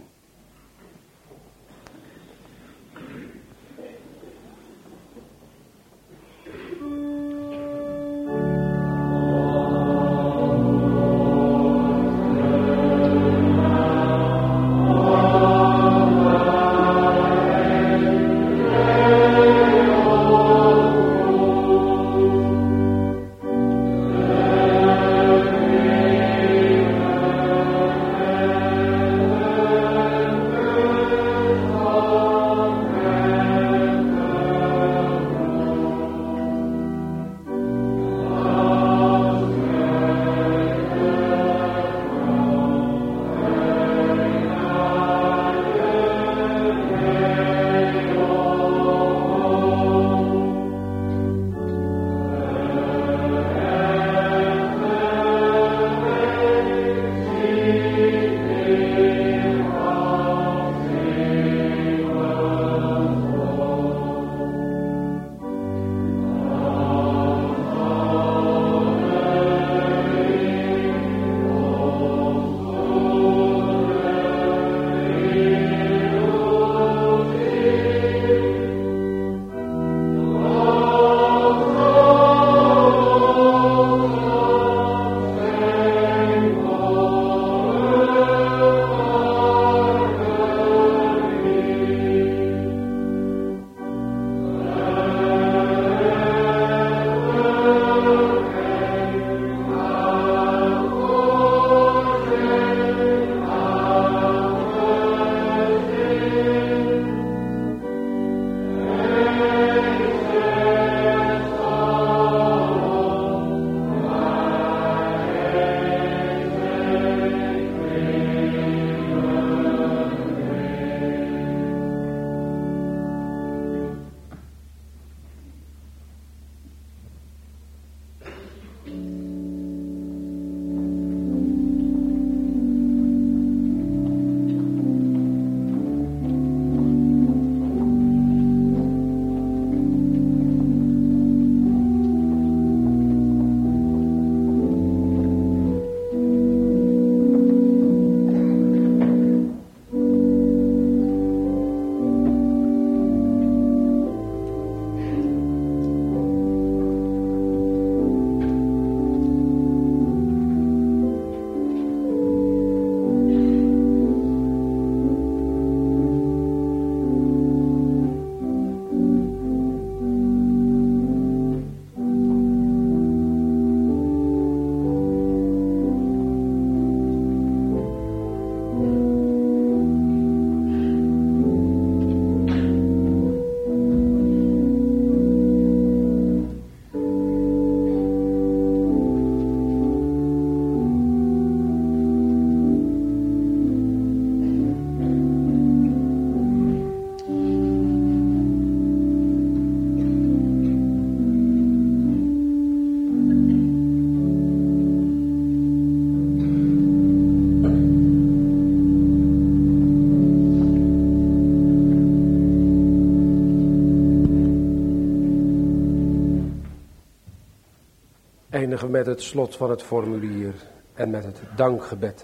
Eindigen met het slot van het formulier en met het dankgebed.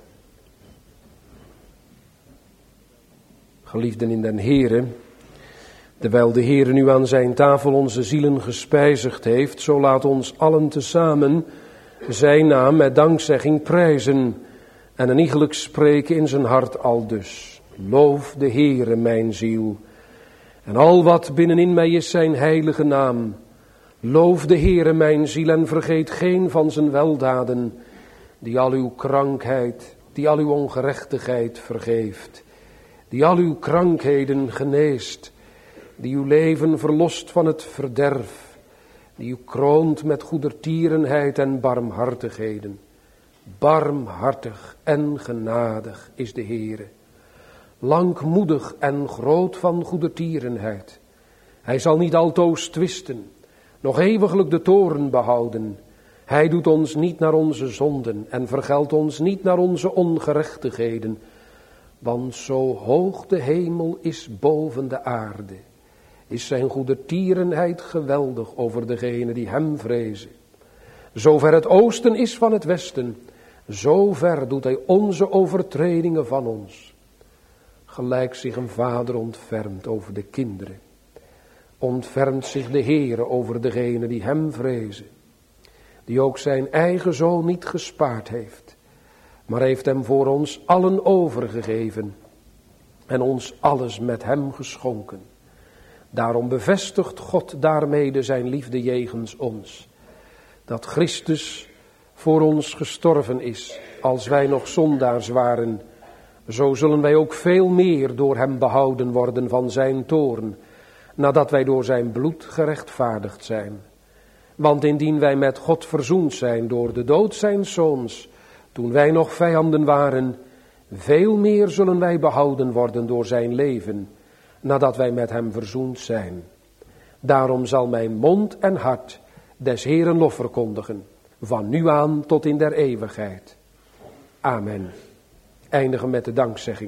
Geliefden in den Heere, terwijl de Heere nu aan zijn tafel onze zielen gespijzigd heeft, zo laat ons allen tezamen zijn naam met dankzegging prijzen en een iegelijk spreken in zijn hart aldus. Loof de Heere mijn ziel en al wat binnenin mij is zijn heilige naam. Loof de Heere mijn ziel en vergeet geen van zijn weldaden, die al uw krankheid, die al uw ongerechtigheid vergeeft, die al uw krankheden geneest, die uw leven verlost van het verderf die u kroont met goedertierenheid en barmhartigheden. Barmhartig en genadig is de Heere, langmoedig en groot van goedertierenheid. Hij zal niet altoos twisten, nog eeuwiglijk de toorn behouden. Hij doet ons niet naar onze zonden en vergeldt ons niet naar onze ongerechtigheden. Want zo hoog de hemel is boven de aarde, is zijn goedertierenheid geweldig over degenen die hem vrezen. Zover het oosten is van het westen, zover doet hij onze overtredingen van ons. Gelijk zich een vader ontfermt over de kinderen, ontfermt zich de Heere over degenen die hem vrezen. Die ook zijn eigen zoon niet gespaard heeft, maar heeft hem voor ons allen overgegeven en ons alles met hem geschonken. Daarom bevestigt God daarmede zijn liefde jegens ons, dat Christus voor ons gestorven is, als wij nog zondaars waren. Zo zullen wij ook veel meer door hem behouden worden van zijn toorn, nadat wij door zijn bloed gerechtvaardigd zijn. Want indien wij met God verzoend zijn door de dood zijns zoons, toen wij nog vijanden waren, veel meer zullen wij behouden worden door zijn leven, nadat wij met hem verzoend zijn. Daarom zal mijn mond en hart des Heeren lof verkondigen, van nu aan tot in der eeuwigheid. Amen. Eindigen met de dankzegging.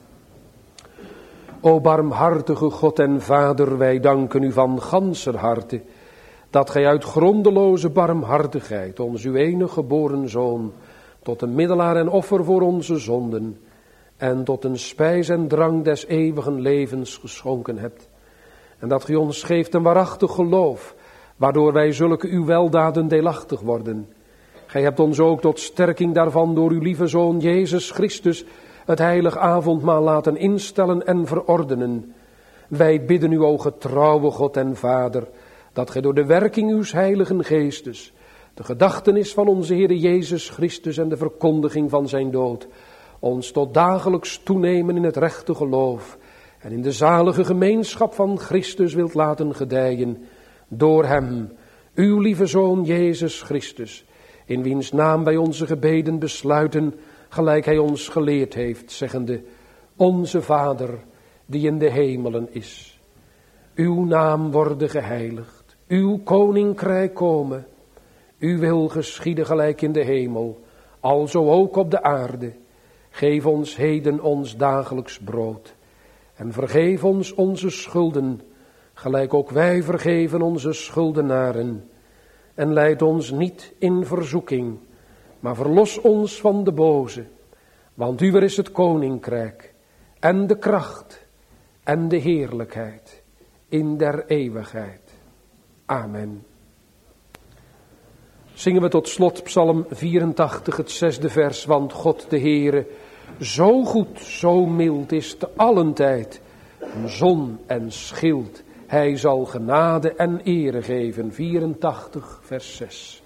O barmhartige God en Vader, wij danken u van ganser harte, dat gij uit grondeloze barmhartigheid ons uw enige geboren Zoon tot een middelaar en offer voor onze zonden en tot een spijs en drank des eeuwigen levens geschonken hebt. En dat gij ons geeft een waarachtig geloof, waardoor wij zulke uw weldaden deelachtig worden. Gij hebt ons ook tot sterking daarvan door uw lieve Zoon Jezus Christus het heilig avondmaal laten instellen en verordenen. Wij bidden u, o getrouwe God en Vader, dat gij door de werking uws heiligen geestes, de gedachtenis van onze Heer Jezus Christus en de verkondiging van zijn dood, ons tot dagelijks toenemen in het rechte geloof en in de zalige gemeenschap van Christus wilt laten gedijen, door hem, uw lieve Zoon Jezus Christus, in wiens naam wij onze gebeden besluiten, gelijk hij ons geleerd heeft, zeggende: Onze Vader, die in de hemelen is, uw naam worden geheiligd, uw koninkrijk komen, uw wil geschieden gelijk in de hemel, alzo ook op de aarde. Geef ons heden ons dagelijks brood en vergeef ons onze schulden, gelijk ook wij vergeven onze schuldenaren. En leid ons niet in verzoeking, maar verlos ons van de boze. Want uwer is het koninkrijk en de kracht en de heerlijkheid in der eeuwigheid. Amen. Zingen we tot slot Psalm vierentachtig, het zesde vers. Want God de Heere, zo goed, zo mild is te allen tijd, een zon en schild. Hij zal genade en ere geven. vierentachtig, vers zes.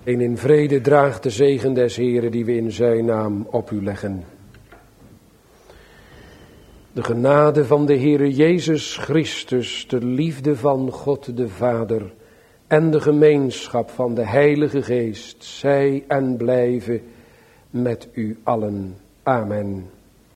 En in vrede draagt de zegen des Heren die we in zijn naam op u leggen. De genade van de Heere Jezus Christus, de liefde van God de Vader en de gemeenschap van de Heilige Geest, zij en blijven met u allen. Amen.